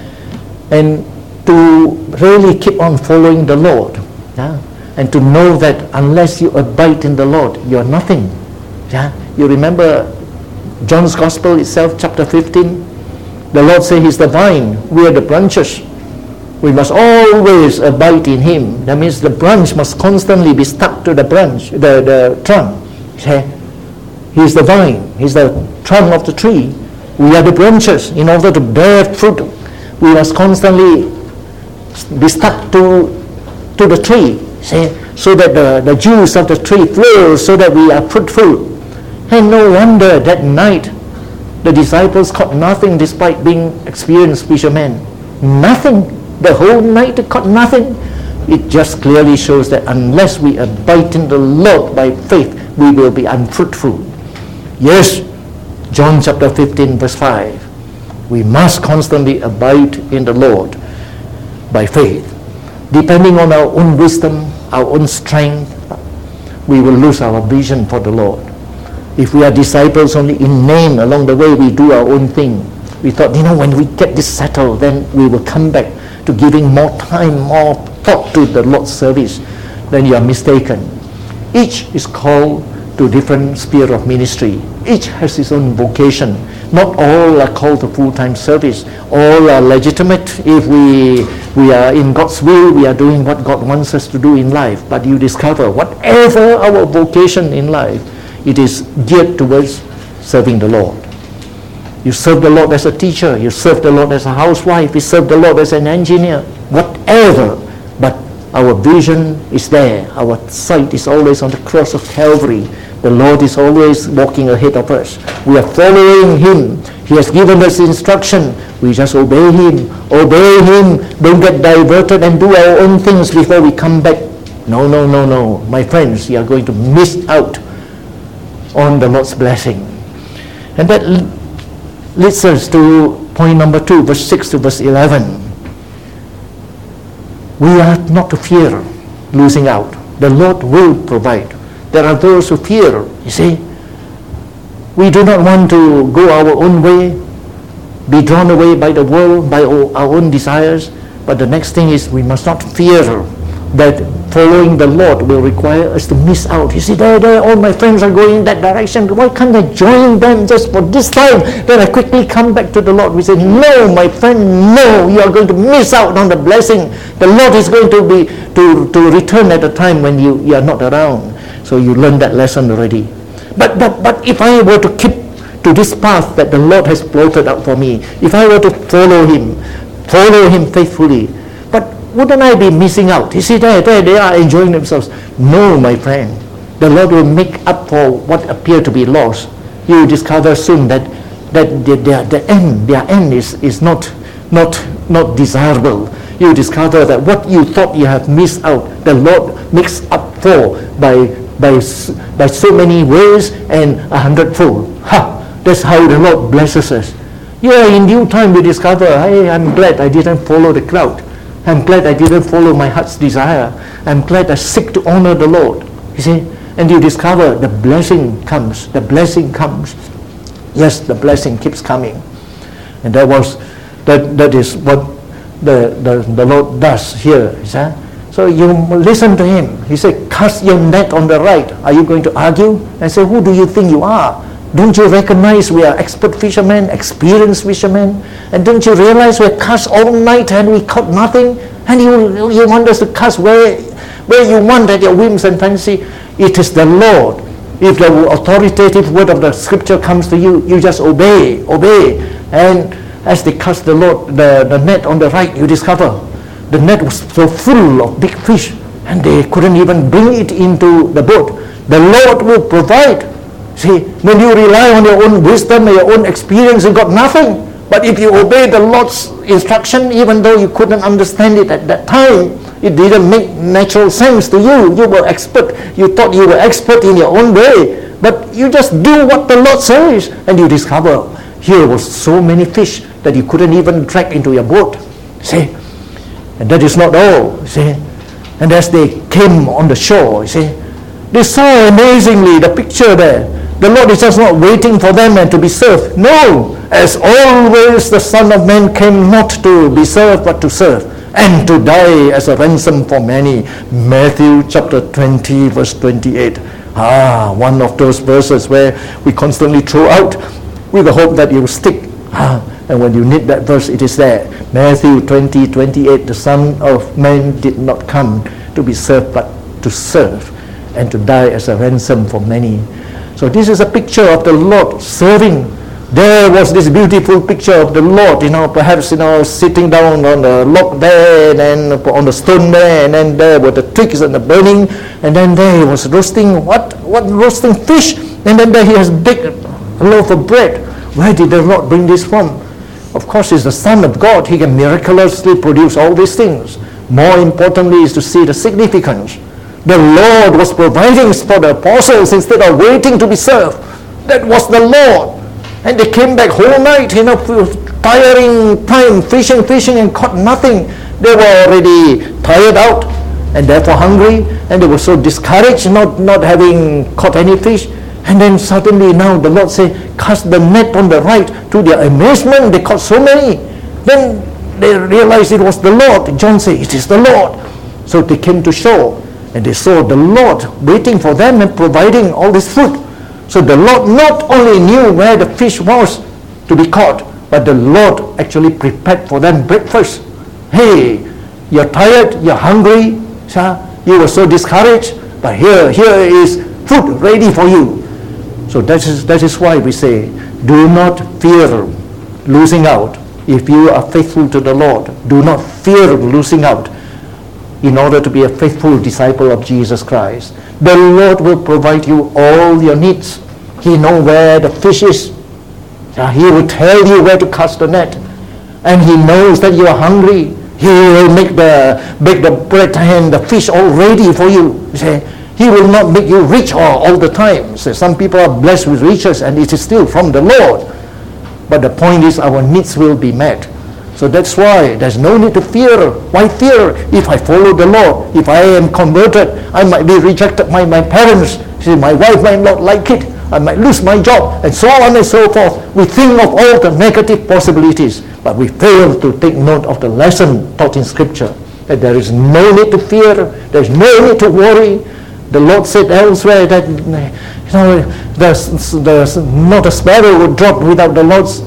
And to really keep on following the Lord. Yeah? And to know that unless you abide in the Lord, you are nothing. Yeah? You remember John's Gospel itself, chapter fifteen? The Lord says He's the vine, we are the branches. We must always abide in Him. That means the branch must constantly be stuck to the branch, the, the trunk. See? He's the vine, He's the trunk of the tree. We are the branches. In order to bear fruit, we must constantly be stuck to, to the tree. See? So that the, the juice of the tree flows, so that we are fruitful. And no wonder that night the disciples caught nothing despite being experienced fishermen. Nothing. The whole night they caught nothing. It just clearly shows that unless we abide in the Lord by faith, we will be unfruitful. Yes, John chapter fifteen verse five. We must constantly abide in the Lord by faith. Depending on our own wisdom, our own strength, we will lose our vision for the Lord. If we are disciples only in name, along the way we do our own thing. We thought, you know, when we get this settled, then we will come back to giving more time, more thought to the Lord's service. Then you are mistaken. Each is called to different sphere of ministry. Each has his own vocation. Not all are called to full-time service. All are legitimate. If we we are in God's will, we are doing what God wants us to do in life. But you discover, whatever our vocation in life, it is geared towards serving the Lord. You serve the Lord as a teacher. You serve the Lord as a housewife. You serve the Lord as an engineer. Whatever. But our vision is there. Our sight is always on the cross of Calvary. The Lord is always walking ahead of us. We are following Him. He has given us instruction. We just obey Him. Obey Him. Don't get diverted and do our own things before we come back. No, no, no, no. My friends, you are going to miss out on the Lord's blessing. And that leads us to point number two, verse six to verse eleven. We are not to fear losing out. The Lord will provide. There are those who fear, you see. We do not want to go our own way, be drawn away by the world, by our own desires. But the next thing is we must not fear that following the Lord will require us to miss out. You see, there, there, all my friends are going in that direction. Why can't I join them just for this time? Then I quickly come back to the Lord. We say, no, my friend, no, you are going to miss out on the blessing. The Lord is going to be to, to return at a time when you, you are not around. So you learned that lesson already. But, but, but if I were to keep to this path that the Lord has plotted out for me, if I were to follow Him, follow Him faithfully, but wouldn't I be missing out? You see, there, there they are enjoying themselves. No, my friend. The Lord will make up for what appear to be lost. You will discover soon that that their, their, their end, their end is, is not, not, not desirable. You discover that what you thought you have missed out, the Lord makes up for by by by so many ways and a hundredfold. Ha! That's how the Lord blesses us. Yeah, in due time we discover, hey, I'm glad I didn't follow the crowd. I'm glad I didn't follow my heart's desire. I'm glad I seek to honor the Lord. You see? And you discover the blessing comes. The blessing comes. Yes, the blessing keeps coming. And that was that that is what the, the, the Lord does here. You see? So you listen to Him. He said, cast your net on the right. Are you going to argue and say, who do you think you are? Don't you recognize we are expert fishermen, experienced fishermen? And don't you realize we cast all night and we caught nothing? And you, you want us to cast where, where you want at your whims and fancy? It is the Lord. If the authoritative word of the scripture comes to you, you just obey, obey. And as they cast the, Lord, the, the net on the right, you discover the net was so full of big fish and they couldn't even bring it into the boat. The Lord will provide. See, when you rely on your own wisdom and your own experience, you got nothing. But if you obey the Lord's instruction, even though you couldn't understand it at that time, it didn't make natural sense to you. You were expert. You thought you were expert in your own way. But you just do what the Lord says, and you discover here was so many fish that you couldn't even drag into your boat. See? And that is not all. See? And as they came on the shore, you see, they saw amazingly the picture there. The Lord is just not waiting for them and to be served. No, as always the Son of Man came not to be served but to serve and to die as a ransom for many. Matthew chapter twenty verse twenty-eight. Ah, one of those verses where we constantly throw out with the hope that it will stick. Ah, and when you need that verse, it is there. Matthew twenty twenty-eight. The Son of Man did not come to be served but to serve and to die as a ransom for many. So this is a picture of the Lord serving. There was this beautiful picture of the Lord, you know, perhaps, you know, sitting down on the log there, and then on the stone there, and then there were the twigs and the burning, and then there he was roasting, what? What roasting fish? And then there he has baked a loaf of bread. Where did the Lord bring this from? Of course, he's the Son of God. He can miraculously produce all these things. More importantly is to see the significance. The Lord was providing for the apostles instead of waiting to be served. That was the Lord. And they came back whole night, you know, tiring time, fishing, fishing, and caught nothing. They were already tired out and therefore hungry, and they were so discouraged, not, not having caught any fish. And then suddenly now the Lord said, cast the net on the right. To their amazement, they caught so many. Then they realized it was the Lord. John said, it is the Lord. So they came to shore. And they saw the Lord waiting for them and providing all this food. So the Lord not only knew where the fish was to be caught, but the Lord actually prepared for them breakfast. Hey, you're tired, you're hungry, you were so discouraged, but here, here is food ready for you. So that is, that is why we say, do not fear losing out. If you are faithful to the Lord, do not fear losing out. In order to be a faithful disciple of Jesus Christ, the Lord will provide you all your needs. He knows where the fish is. He will tell you where to cast the net. And He knows that you are hungry. He will make the bake the bread and the fish all ready for you. He will not make you rich all, all the time. So some people are blessed with riches and it is still from the Lord. But the point is our needs will be met. So that's why there's no need to fear. Why fear? If I follow the Lord, if I am converted, I might be rejected by my parents. See, my wife might not like it. I might lose my job, and so on and so forth. We think of all the negative possibilities, but we fail to take note of the lesson taught in Scripture, that there is no need to fear, there's no need to worry. The Lord said elsewhere that, you know, there's, there's not a sparrow would drop without the Lord's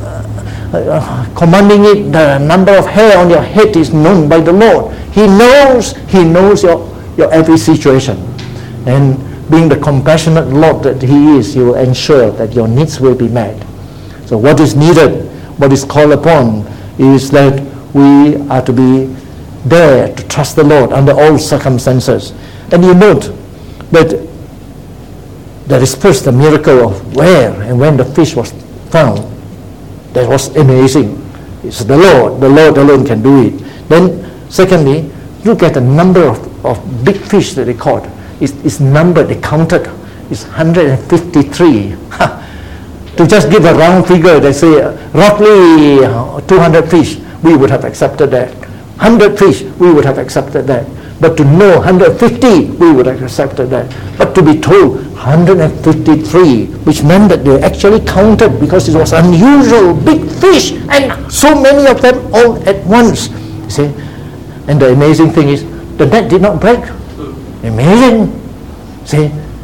uh, commanding it. The number of hair on your head is known by the Lord. He knows, He knows your, your every situation. And being the compassionate Lord that He is, He will ensure that your needs will be met. So what is needed, what is called upon, is that we are to be there to trust the Lord under all circumstances. And you note that there is first the miracle of where and when the fish was found. That was amazing. It's the Lord. The Lord alone can do it. Then secondly, look at the number of, of big fish that they caught. It's, it's numbered, they counted. It's one hundred fifty-three. To just give a round figure, they say uh, roughly two hundred fish, we would have accepted that. one hundred fish, we would have accepted that. But to know one hundred fifty, we would have accepted that. But to be told one hundred fifty-three, which meant that they actually counted because it was unusual, big fish, and so many of them all at once. See? And the amazing thing is, the net did not break. Amazing. See?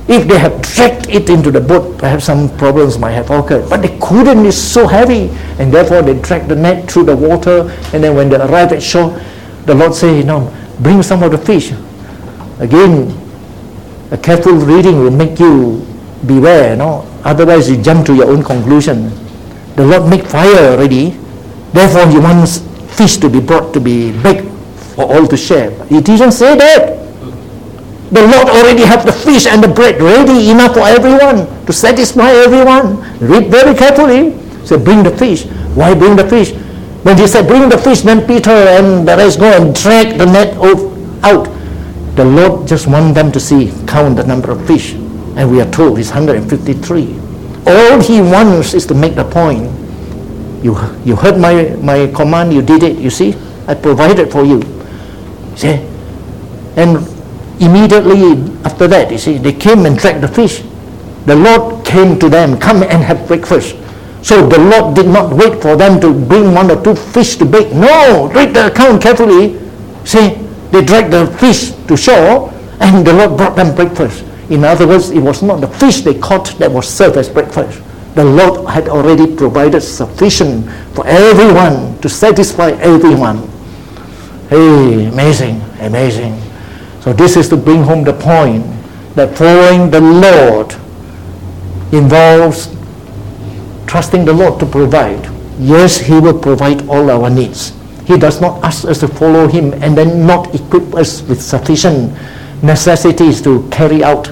If they had dragged it into the boat, perhaps some problems might have occurred. But they couldn't, it's so heavy. And therefore they dragged the net through the water. And then when they arrived at shore, the Lord said, you know, bring some of the fish. Again, a careful reading will make you beware, you know. Otherwise you jump to your own conclusion. The Lord make fire already. Therefore he wants fish to be brought to be baked for all to share. But he didn't say that. The Lord already have the fish and the bread ready enough for everyone, to satisfy everyone. Read very carefully. Say, bring the fish. Why bring the fish? When he said, bring the fish, then Peter and the rest go and drag the net out. The Lord just want them to see, count the number of fish. And we are told it's one hundred fifty-three. All he wants is to make the point. You, you heard my, my command, you did it, you see? I provided for you. See? And immediately after that, you see, they came and dragged the fish. The Lord came to them, come and have breakfast. So the Lord did not wait for them to bring one or two fish to bake. No, read the account carefully. See, they dragged the fish to shore and the Lord brought them breakfast. In other words, it was not the fish they caught that was served as breakfast. The Lord had already provided sufficient for everyone, to satisfy everyone. Hey, amazing, amazing. So this is to bring home the point that following the Lord involves trusting the Lord to provide. Yes, he will provide all our needs. He does not ask us to follow him and then not equip us with sufficient necessities to carry out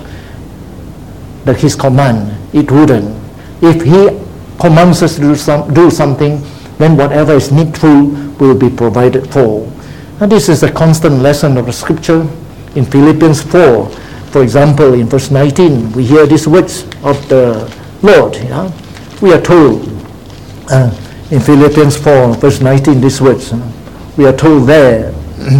the, his command. It wouldn't. If he commands us to do, some, do something, then whatever is needful will be provided for. And this is a constant lesson of the scripture. In Philippians four, for example, in verse nineteen, we hear these words of the Lord. Yeah? We are told uh, in Philippians four, verse nineteen, these words. Uh, we are told there,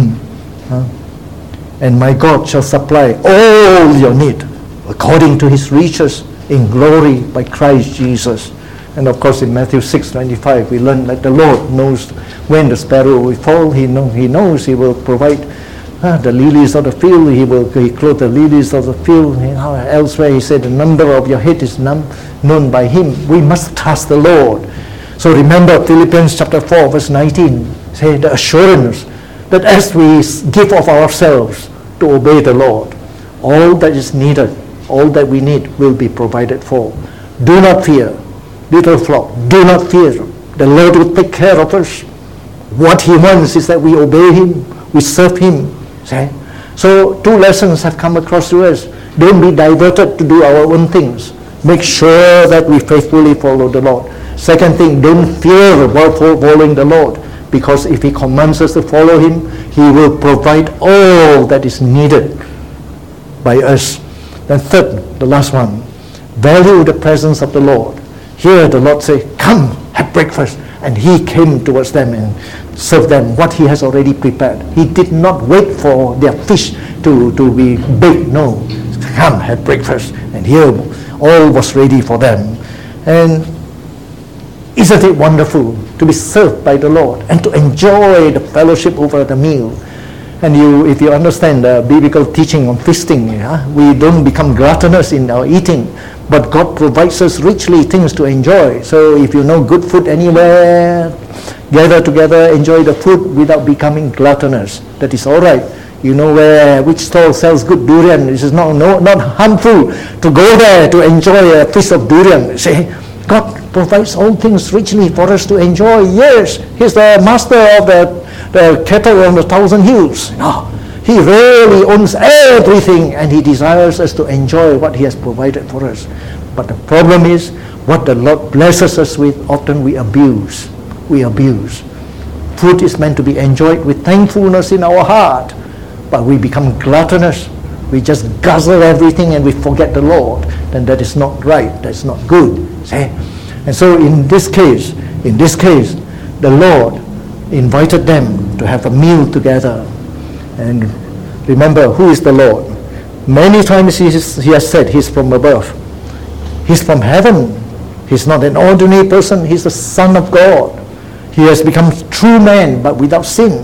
uh, and my God shall supply all your need according to his riches in glory by Christ Jesus. And of course in Matthew six twenty-five, we learn that the Lord knows when the sparrow will fall. He, know, he knows he will provide Ah, the lilies of the field, he will he clothe the lilies of the field. Elsewhere he said, the number of your head is num- known by him. We must trust the Lord. So remember Philippians chapter four, verse nineteen, say the assurance that as we give of ourselves to obey the Lord, all that is needed, all that we need will be provided for. Do not fear, little flock, do not fear. The Lord will take care of us. What he wants is that we obey him, we serve him. See? So two lessons have come across to us. Don't be diverted to do our own things. Make sure that we faithfully follow the Lord. Second thing, don't fear while following the Lord, because if he commands us to follow him, he will provide all that is needed by us. Then third, the last one, value the presence of the Lord. Here the Lord said, come, have breakfast. And he came towards them and served them what he has already prepared. He did not wait for their fish to, to be baked. No, come, have breakfast. And here all was ready for them. And isn't it wonderful to be served by the Lord and to enjoy the fellowship over the meal? And you, if you understand the biblical teaching on feasting, yeah, we don't become gluttonous in our eating, but God provides us richly things to enjoy. So if you know good food anywhere, gather together, enjoy the food without becoming gluttonous. That is all right. You know where which stall sells good durian. This is not no, not harmful to go there to enjoy a feast of durian. See, God provides all things richly for us to enjoy. Yes, he's the master of the the cattle on the thousand hills. No, he really owns everything, and he desires us to enjoy what he has provided for us. But the problem is, what the Lord blesses us with, often we abuse. We abuse. Food is meant to be enjoyed with thankfulness in our heart, but we become gluttonous. We just guzzle everything and we forget the Lord. Then that is not right. That's not good. See? And so in this case, in this case, the Lord invited them to have a meal together. And remember, who is the Lord? Many times he, is, he has said he's from above. He's from heaven. He's not an ordinary person. He's the Son of God. He has become true man, but without sin,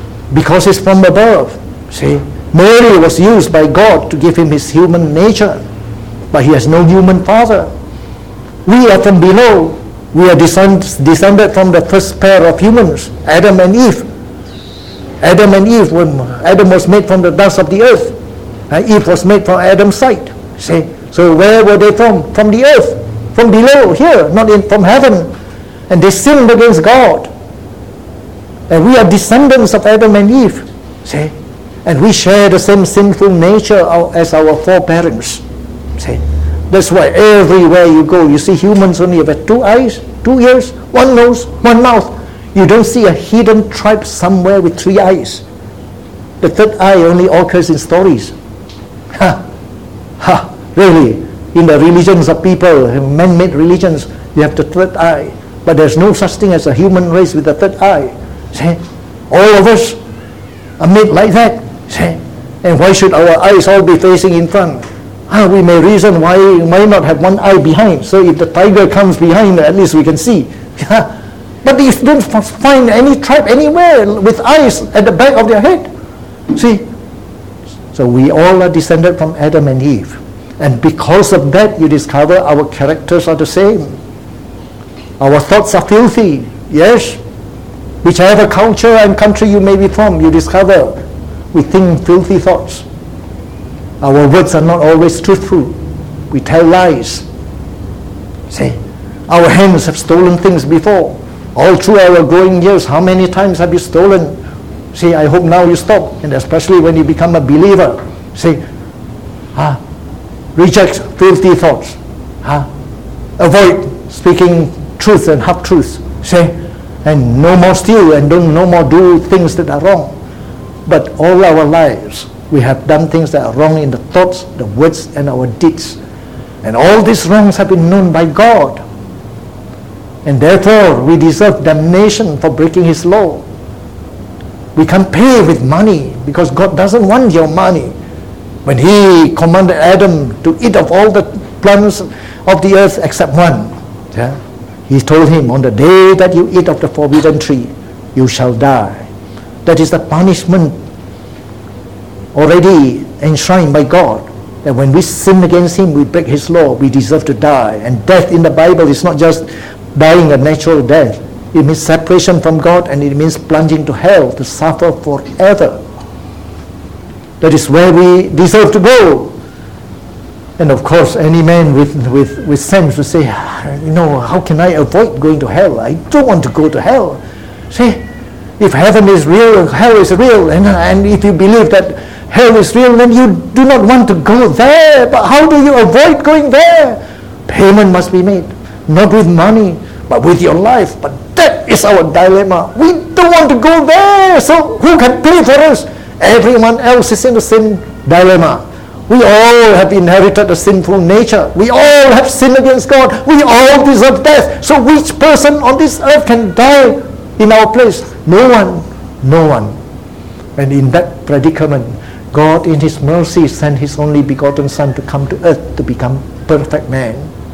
because he's from above. See, Mary was used by God to give him his human nature. but he has no human father. We are from below. We are descend, descended from the first pair of humans, Adam and Eve. Adam and Eve, when Adam was made from the dust of the earth, and Eve was made from Adam's side. See? So where were they from? From the earth, from below, here, not in, from heaven. And they sinned against God. And we are descendants of Adam and Eve. See? And we share the same sinful nature as our foreparents. See? That's why everywhere you go, you see humans only have two eyes, two ears, one nose, one mouth. You don't see a hidden tribe somewhere with three eyes. The third eye only occurs in stories. Ha! Ha! Really? In the religions of people, man-made religions, you have the third eye. But there's no such thing as a human race with a third eye. See? All of us are made like that. See? And why should our eyes all be facing in front? Ah, we may reason why why not have one eye behind. So if the tiger comes behind, at least we can see. But you don't find any tribe anywhere with eyes at the back of their head. See? So we all are descended from Adam and Eve. And because of that, you discover our characters are the same. Our thoughts are filthy. Yes? Whichever culture and country you may be from, you discover we think filthy thoughts. Our words are not always truthful. We tell lies. See? Our hands have stolen things before. All through our growing years, how many times have you stolen? See, I hope now you stop, and especially when you become a believer. See, ah, reject filthy thoughts. Ah, avoid speaking truth and half-truths. See, and no more steal, and don't no more do things that are wrong. But all our lives, we have done things that are wrong in the thoughts, the words, and our deeds. And all these wrongs have been known by God. And therefore, we deserve damnation for breaking His law. We can't pay with money because God doesn't want your money. When He commanded Adam to eat of all the plants of the earth except one, yeah, He told him, on the day that you eat of the forbidden tree, you shall die. That is the punishment already enshrined by God. That when we sin against Him, we break His law, we deserve to die. And death in the Bible is not just dying a natural death. It means separation from God, and it means plunging to hell to suffer forever. That is where we deserve to go. And of course, any man with, with, with sense will say, you know, how can I avoid going to hell? I don't want to go to hell. See, if heaven is real, hell is real, and, and if you believe that hell is real, then you do not want to go there. But how do you avoid going there? Payment must be made, not with money, but with your life. But that is our dilemma. We don't want to go there, so who can pay for us? Everyone else is in the same dilemma. We all have inherited a sinful nature. We all have sinned against God. We all deserve death. So which person on this earth can die in our place? No one. No one. And in that predicament, God in His mercy sent His only begotten Son to come to earth to become perfect man.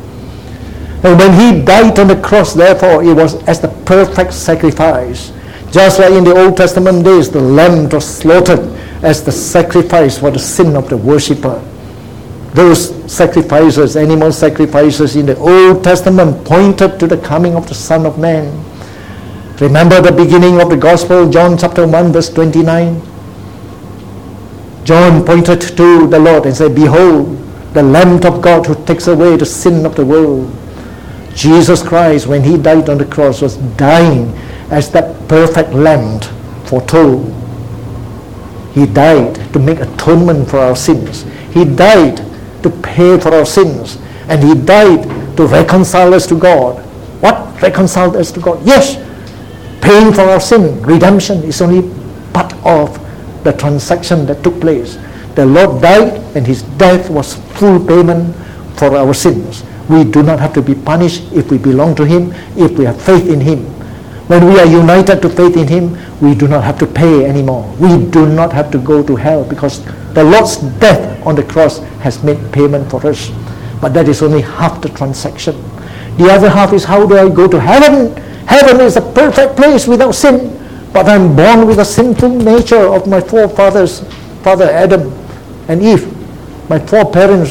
And when He died on the cross, therefore, it was as the perfect sacrifice. Just like in the Old Testament days, the lamb was slaughtered as the sacrifice for the sin of the worshipper. Those sacrifices, animal sacrifices in the Old Testament, pointed to the coming of the Son of Man. Remember the beginning of the Gospel, John chapter one, verse twenty-nine? John pointed to the Lord and said, behold, the Lamb of God who takes away the sin of the world. Jesus Christ, when He died on the cross, was dying as that perfect lamb foretold. He died to make atonement for our sins. He died to pay for our sins. And He died to reconcile us to God. What reconciled us to God? Yes, paying for our sin. Redemption is only part of the transaction that took place. The Lord died, and His death was full payment for our sins. We do not have to be punished if we belong to Him, if we have faith in Him. When we are united to faith in Him, we do not have to pay anymore. We do not have to go to hell because the Lord's death on the cross has made payment for us. But that is only half the transaction. The other half is, how do I go to heaven? Heaven is a perfect place without sin. But I'm born with a sinful nature of my forefathers, Father Adam and Eve. My foreparents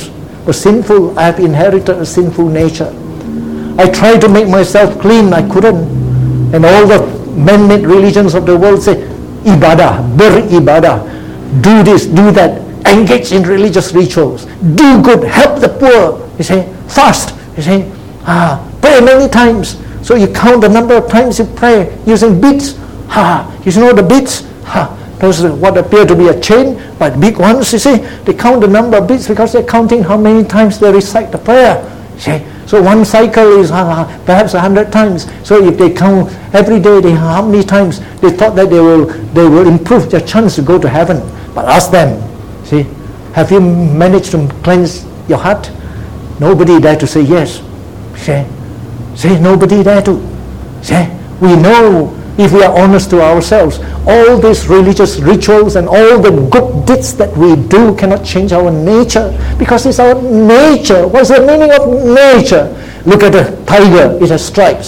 was sinful. I have inherited a sinful nature. I tried to make myself clean. I couldn't. And all the man-made religions of the world say, ibadah, ber-ibadah, do this, do that, engage in religious rituals, do good, help the poor. You say, fast. You say, ah, pray many times. So you count the number of times you pray using beads. Ha, you know the beads? Ha, those are what appear to be a chain, but big ones, you see, they count the number of beads because they're counting how many times they recite the prayer. See? So one cycle is uh, perhaps a hundred times. So if they count every day, they how many times they thought that they will they will improve their chance to go to heaven. But ask them, see, have you managed to cleanse your heart? Nobody there to say yes. See, see, nobody there to say. We know if we are honest to ourselves, all these religious rituals and all the good deeds that we do cannot change our nature, because it's our nature. What's the meaning of nature? Look at a tiger, it has stripes.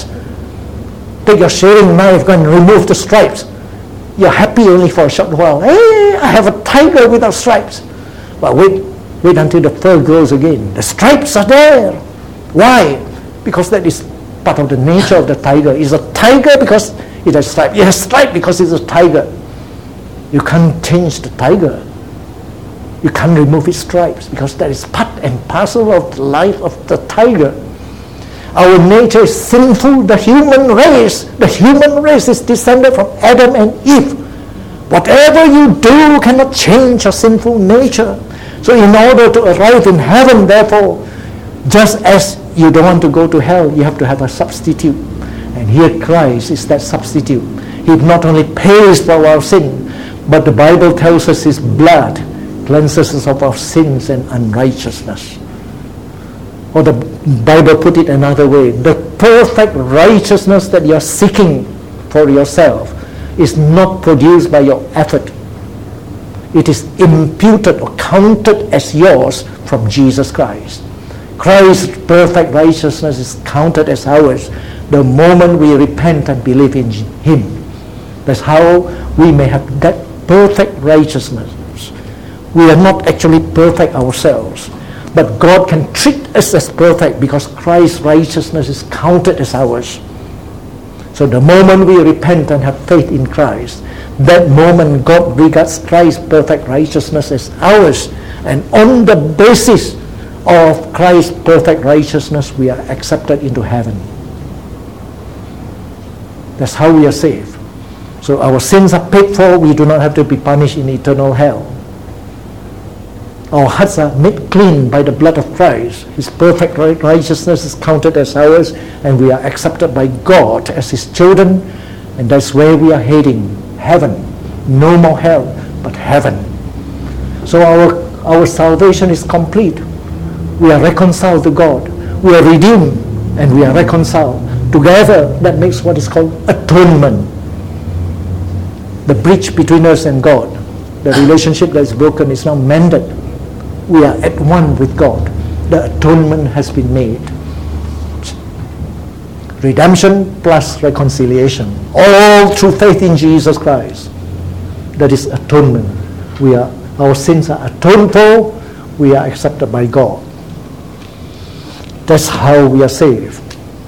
Take your shaving knife, go and remove the stripes. You're happy only for a short while. Hey, I have a tiger without stripes. But wait, wait until the fur grows again. The stripes are there. Why? Because that is part of the nature of the tiger. It's a tiger because it has stripes. It has stripes because it's a tiger. You can't change the tiger. You can't remove its stripes because that is part and parcel of the life of the tiger. Our nature is sinful. The human race, the human race is descended from Adam and Eve. Whatever you do cannot change your sinful nature. So in order to arrive in heaven, therefore, just as you don't want to go to hell, you have to have a substitute. And here Christ is that substitute. He not only pays for our sin, but the Bible tells us his blood cleanses us of our sins and unrighteousness. Or the Bible put it another way, the perfect righteousness that you are seeking for yourself is not produced by your effort. It is imputed or counted as yours from Jesus Christ. Christ's perfect righteousness is counted as ours the moment we repent and believe in him. That's how we may have that perfect righteousness. We are not actually perfect ourselves, but God can treat us as perfect because Christ's righteousness is counted as ours. So the moment we repent and have faith in Christ, that moment God regards Christ's perfect righteousness as ours, and on the basis of Christ's perfect righteousness we are accepted into heaven. That's how we are saved. So our sins are paid for. We do not have to be punished in eternal hell. Our hearts are made clean by the blood of Christ. His perfect righteousness is counted as ours, and we are accepted by God as his children, and that's where we are heading, heaven. No more hell, but heaven. So our, our salvation is complete. We are reconciled to God. We are redeemed, and we are reconciled. Together, that makes what is called atonement. The bridge between us and God. The relationship that is broken is now mended. We are at one with God. The atonement has been made. Redemption plus reconciliation. All through faith in Jesus Christ. That is atonement. We are, our sins are atoned for. We are accepted by God. That's how we are saved.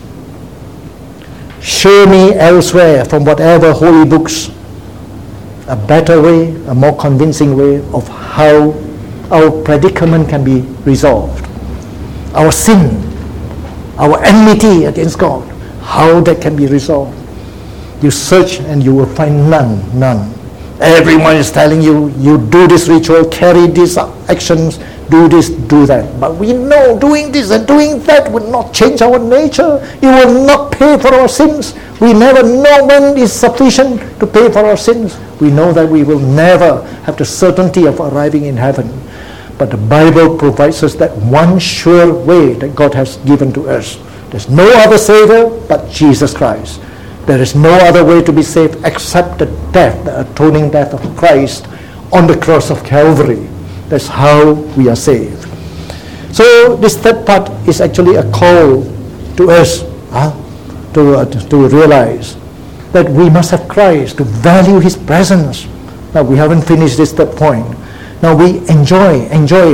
Show me elsewhere from whatever holy books a better way, a more convincing way of how our predicament can be resolved. Our sin, our enmity against God, how that can be resolved. You search and you will find none, none. Everyone is telling you, you do this ritual, carry these actions, do this, do that. But we know doing this and doing that will not change our nature. It will not pay for our sins. We never know when is sufficient to pay for our sins. We know that we will never have the certainty of arriving in heaven. But the Bible provides us that one sure way that God has given to us. There's no other Savior but Jesus Christ. There is no other way to be saved except the death, the atoning death of Christ on the cross of Calvary. That's how we are saved. So this third part is actually a call to us huh, to, uh, to realize that we must have Christ, to value his presence. Now we haven't finished this third point. Now we enjoy, enjoyed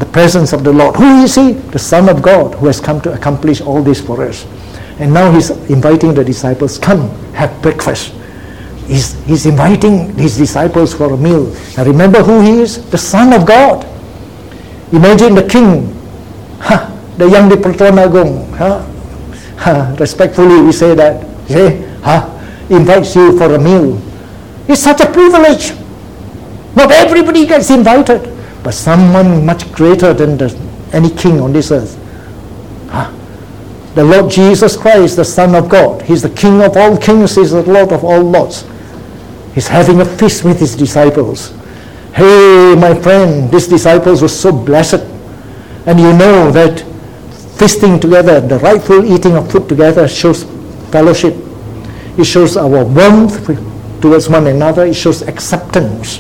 the presence of the Lord. Who is he? The Son of God, who has come to accomplish all this for us. And now he's inviting the disciples, come, have breakfast. He's, he's inviting his disciples for a meal. And remember who he is? The Son of God. Imagine the king, ha, the Yang di-Pertuan Agong, ha, ha, respectfully we say that, say, ha, invites you for a meal. It's such a privilege. Not everybody gets invited, but someone much greater than the, any king on this earth. Ha. The Lord Jesus Christ, the Son of God. He's the King of all kings. He's the Lord of all lords. He's having a feast with his disciples. Hey, my friend, these disciples were so blessed. And you know that feasting together, the rightful eating of food together shows fellowship. It shows our warmth towards one another. It shows acceptance.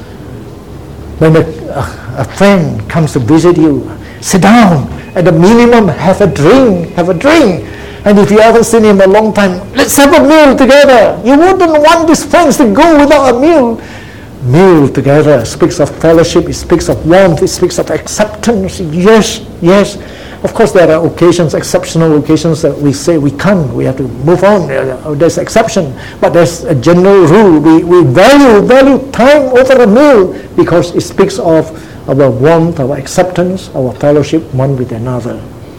When a, a, a friend comes to visit you, sit down. At the minimum, have a drink. Have a drink. And if you haven't seen him in a long time, let's have a meal together. You wouldn't want these friends to go without a meal. Meal together speaks of fellowship. It speaks of warmth. It speaks of acceptance. Yes, yes. Of course, there are occasions, exceptional occasions that we say we can't. We have to move on. There's exception. But there's a general rule. We, we value, value time over a meal because it speaks of our warmth, our acceptance, our fellowship one with another.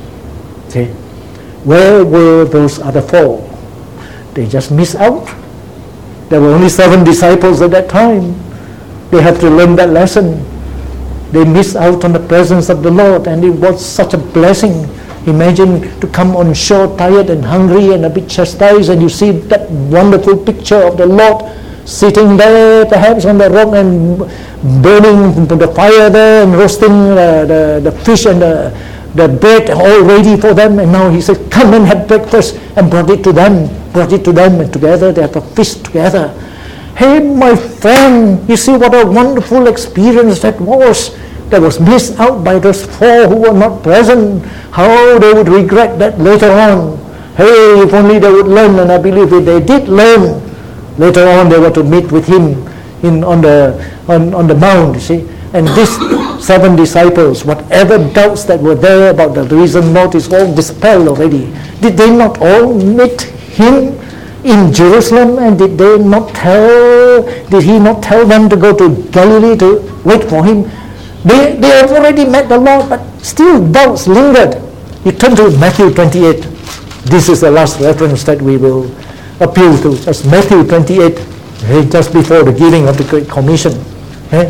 See? Where were those other four? They just missed out. There were only seven disciples at that time. They had to learn that lesson. They missed out on the presence of the Lord, and it was such a blessing. Imagine to come on shore tired and hungry and a bit chastised, and you see that wonderful picture of the Lord sitting there perhaps on the rock and burning the fire there and roasting uh, the, the fish and the, the bread all ready for them. And now he said, come and have breakfast, and brought it to them, brought it to them, and together they have a feast together. Hey, my friend, you see what a wonderful experience that was. That was missed out by those four who were not present. How they would regret that later on. Hey, if only they would learn, and I believe if they did learn, later on they were to meet with him in on the on, on the mount, you see. And these seven disciples, whatever doubts that were there about the risen Lord is all dispelled already. Did they not all meet him in Jerusalem? And did they not tell, did he not tell them to go to Galilee to wait for him? They, they have already met the Lord, but still doubts lingered. You turn to Matthew twenty-eight. This is the last reference that we will appeal to. That's Matthew twenty-eight, just before the giving of the Great Commission. Okay?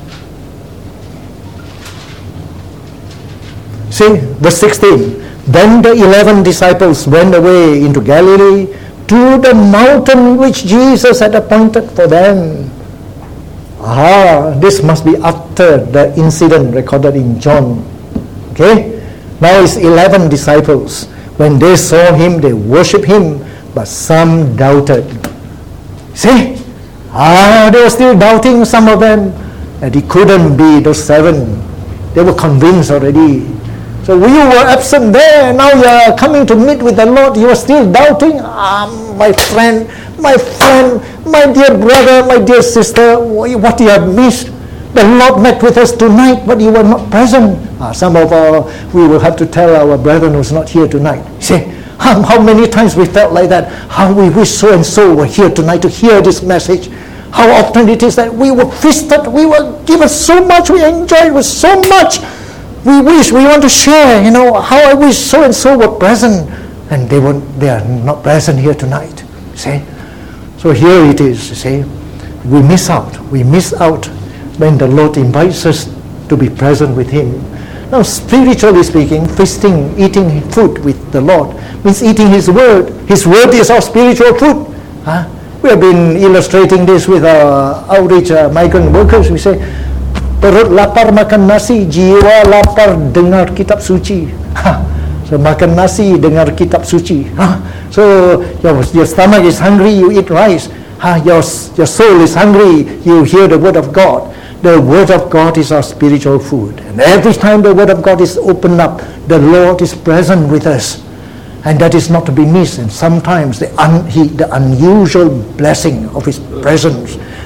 See, verse sixteen. Then the eleven disciples went away into Galilee to the mountain which Jesus had appointed for them. Ah, this must be after the incident recorded in John. Okay? Now it's eleven disciples. When they saw him, they worshipped him, but some doubted. See? Ah, they were still doubting, some of them, that he couldn't be those seven. They were convinced already. So we were absent there, now you are coming to meet with the Lord, you are still doubting? Ah, my friend, my friend, my dear brother, my dear sister, what you have missed. The Lord met with us tonight, but you were not present. Ah, some of our, we will have to tell our brethren who's not here tonight. See, how, how many times we felt like that? How we wish so and so were here tonight to hear this message. How often it is that we were feasted, we were given so much, we enjoyed with so much. We wish, we want to share, you know, how I wish so and so were present, and they were they are not present here tonight. See? So here it is, you see. We miss out. We miss out when the Lord invites us to be present with him. Now, spiritually speaking, feasting, eating food with the Lord means eating his word. His word is our spiritual food. Huh? We have been illustrating this with our outreach uh, migrant workers. We say, perut lapar makan nasi, jiwa lapar dengar kitab suci. Ha. So makan nasi, dengar kitab suci. Ha. So your, your stomach is hungry, you eat rice. Ha. Your, your soul is hungry, you hear the word of God. The word of God is our spiritual food. And every time the word of God is opened up, the Lord is present with us. And that is not to be missed. And sometimes the, un, he, the unusual blessing of his presence,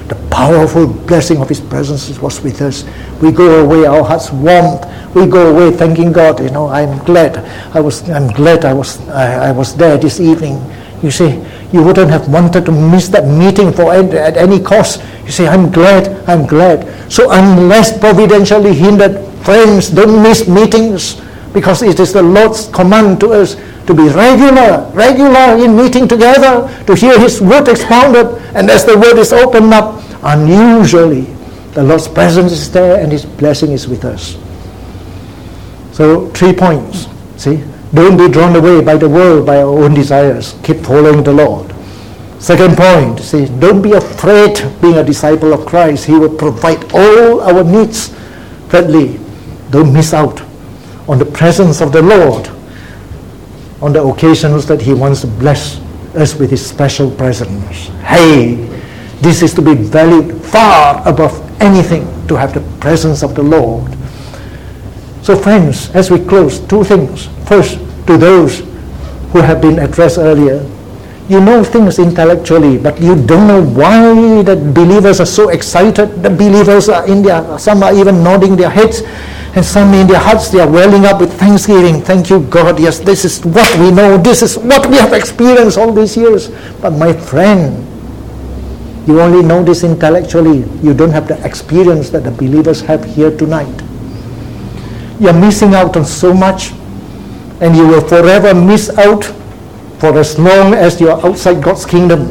The powerful blessing of His presence was with us. We go away, our hearts warmed. We go away thanking God. You know, I'm glad. I was. I'm glad I was. I, I was there this evening. You see, you wouldn't have wanted to miss that meeting for at any cost. You say, I'm glad. I'm glad. So unless providentially hindered, friends, don't miss meetings, because it is the Lord's command to us to be regular, regular in meeting together, to hear His word expounded, and as the word is opened up, unusually, the Lord's presence is there and His blessing is with us. So, three points. See, don't be drawn away by the world, by our own desires. Keep following the Lord. Second point, see, don't be afraid being a disciple of Christ. He will provide all our needs. Thirdly, don't miss out on the presence of the Lord on the occasions that He wants to bless us with His special presence. Hey, this is to be valued far above anything, to have the presence of the Lord. So friends, as we close, two things. First, to those who have been addressed earlier, you know things intellectually, but you don't know why the believers are so excited. The believers are in their, some are even nodding their heads, and some in their hearts they are welling up with thanksgiving. Thank you, God. Yes, this is what we know. This is what we have experienced all these years. But my friend, you only know this intellectually. You don't have the experience that the believers have here tonight. You're missing out on so much, and you will forever miss out for as long as you're outside God's kingdom.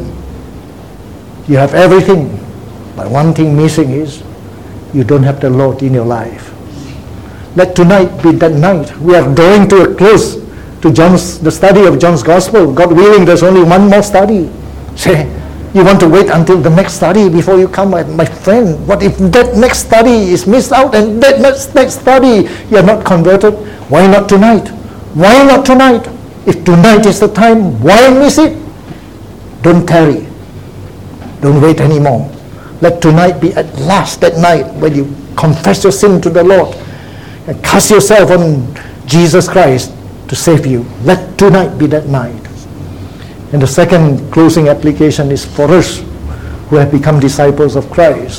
You have everything, but one thing missing is you don't have the Lord in your life. Let tonight be that night. We are drawing to a close to John's, the study of John's Gospel. God willing, there's only one more study. Say, you want to wait until the next study before you come? My, my friend, what if that next study is missed out and that next, next study you are not converted? Why not tonight? Why not tonight? If tonight is the time, why miss it? Don't tarry. Don't wait anymore. Let tonight be at last that night when you confess your sin to the Lord and cast yourself on Jesus Christ to save you. Let tonight be that night. And the second closing application is for us who have become disciples of Christ.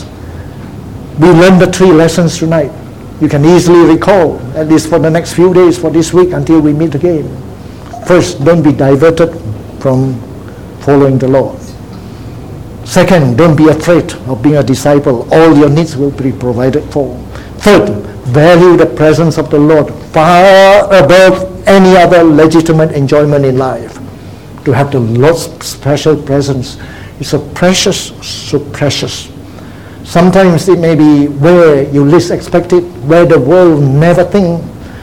We learned the three lessons tonight. You can easily recall, at least for the next few days, for this week until we meet again. First, don't be diverted from following the Lord. Second, don't be afraid of being a disciple. All your needs will be provided for. Third, value the presence of the Lord far above any other legitimate enjoyment in life. To have the Lord's special presence is so precious, so precious. Sometimes it may be where you least expect it, where the world never think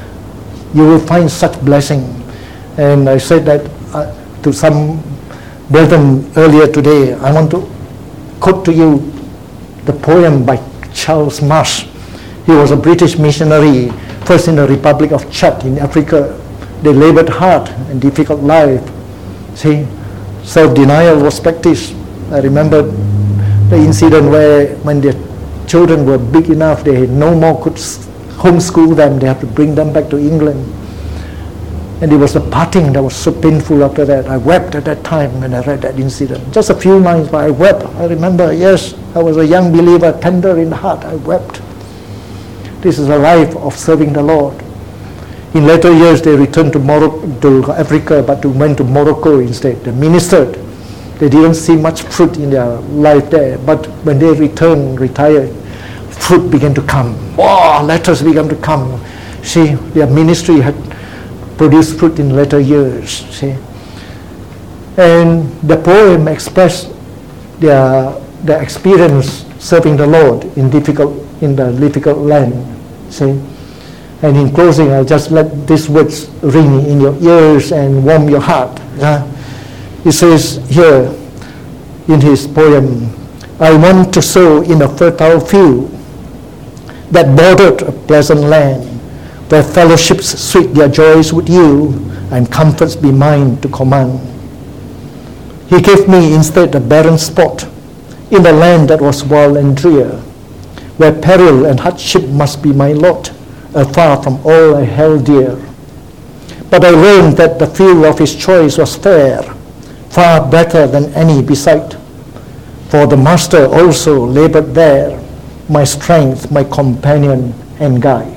you will find such blessing. And I said that uh, to some brethren earlier today. I want to quote to you the poem by Charles Marsh. He was a British missionary, first in the Republic of Chad in Africa. They labored hard and difficult life. See, self-denial was practiced. I remember the incident where when their children were big enough, they no more could homeschool them. They had to bring them back to England. And it was the parting that was so painful after that. I wept at that time when I read that incident. Just a few lines, but I wept. I remember, yes, I was a young believer, tender in heart. I wept. This is a life of serving the Lord. In later years, they returned to Morocco, to Africa, but they went to Morocco instead. They ministered. They didn't see much fruit in their life there. But when they returned, retired, fruit began to come. Wow, letters began to come. See, their ministry had produced fruit in later years. See, and the poem expressed their their experience serving the Lord in difficult in the difficult land. See. And in closing, I'll just let these words ring in your ears and warm your heart. Yeah? He says here in his poem, I want to sow in a fertile field that bordered a pleasant land, where fellowships sweet their joys with you, and comforts be mine to command. He gave me instead a barren spot in the land that was wild and drear, where peril and hardship must be my lot, afar from all I held dear. But I learned that the field of his choice was fair, far better than any beside. For the Master also labored there, my strength, my companion and guide.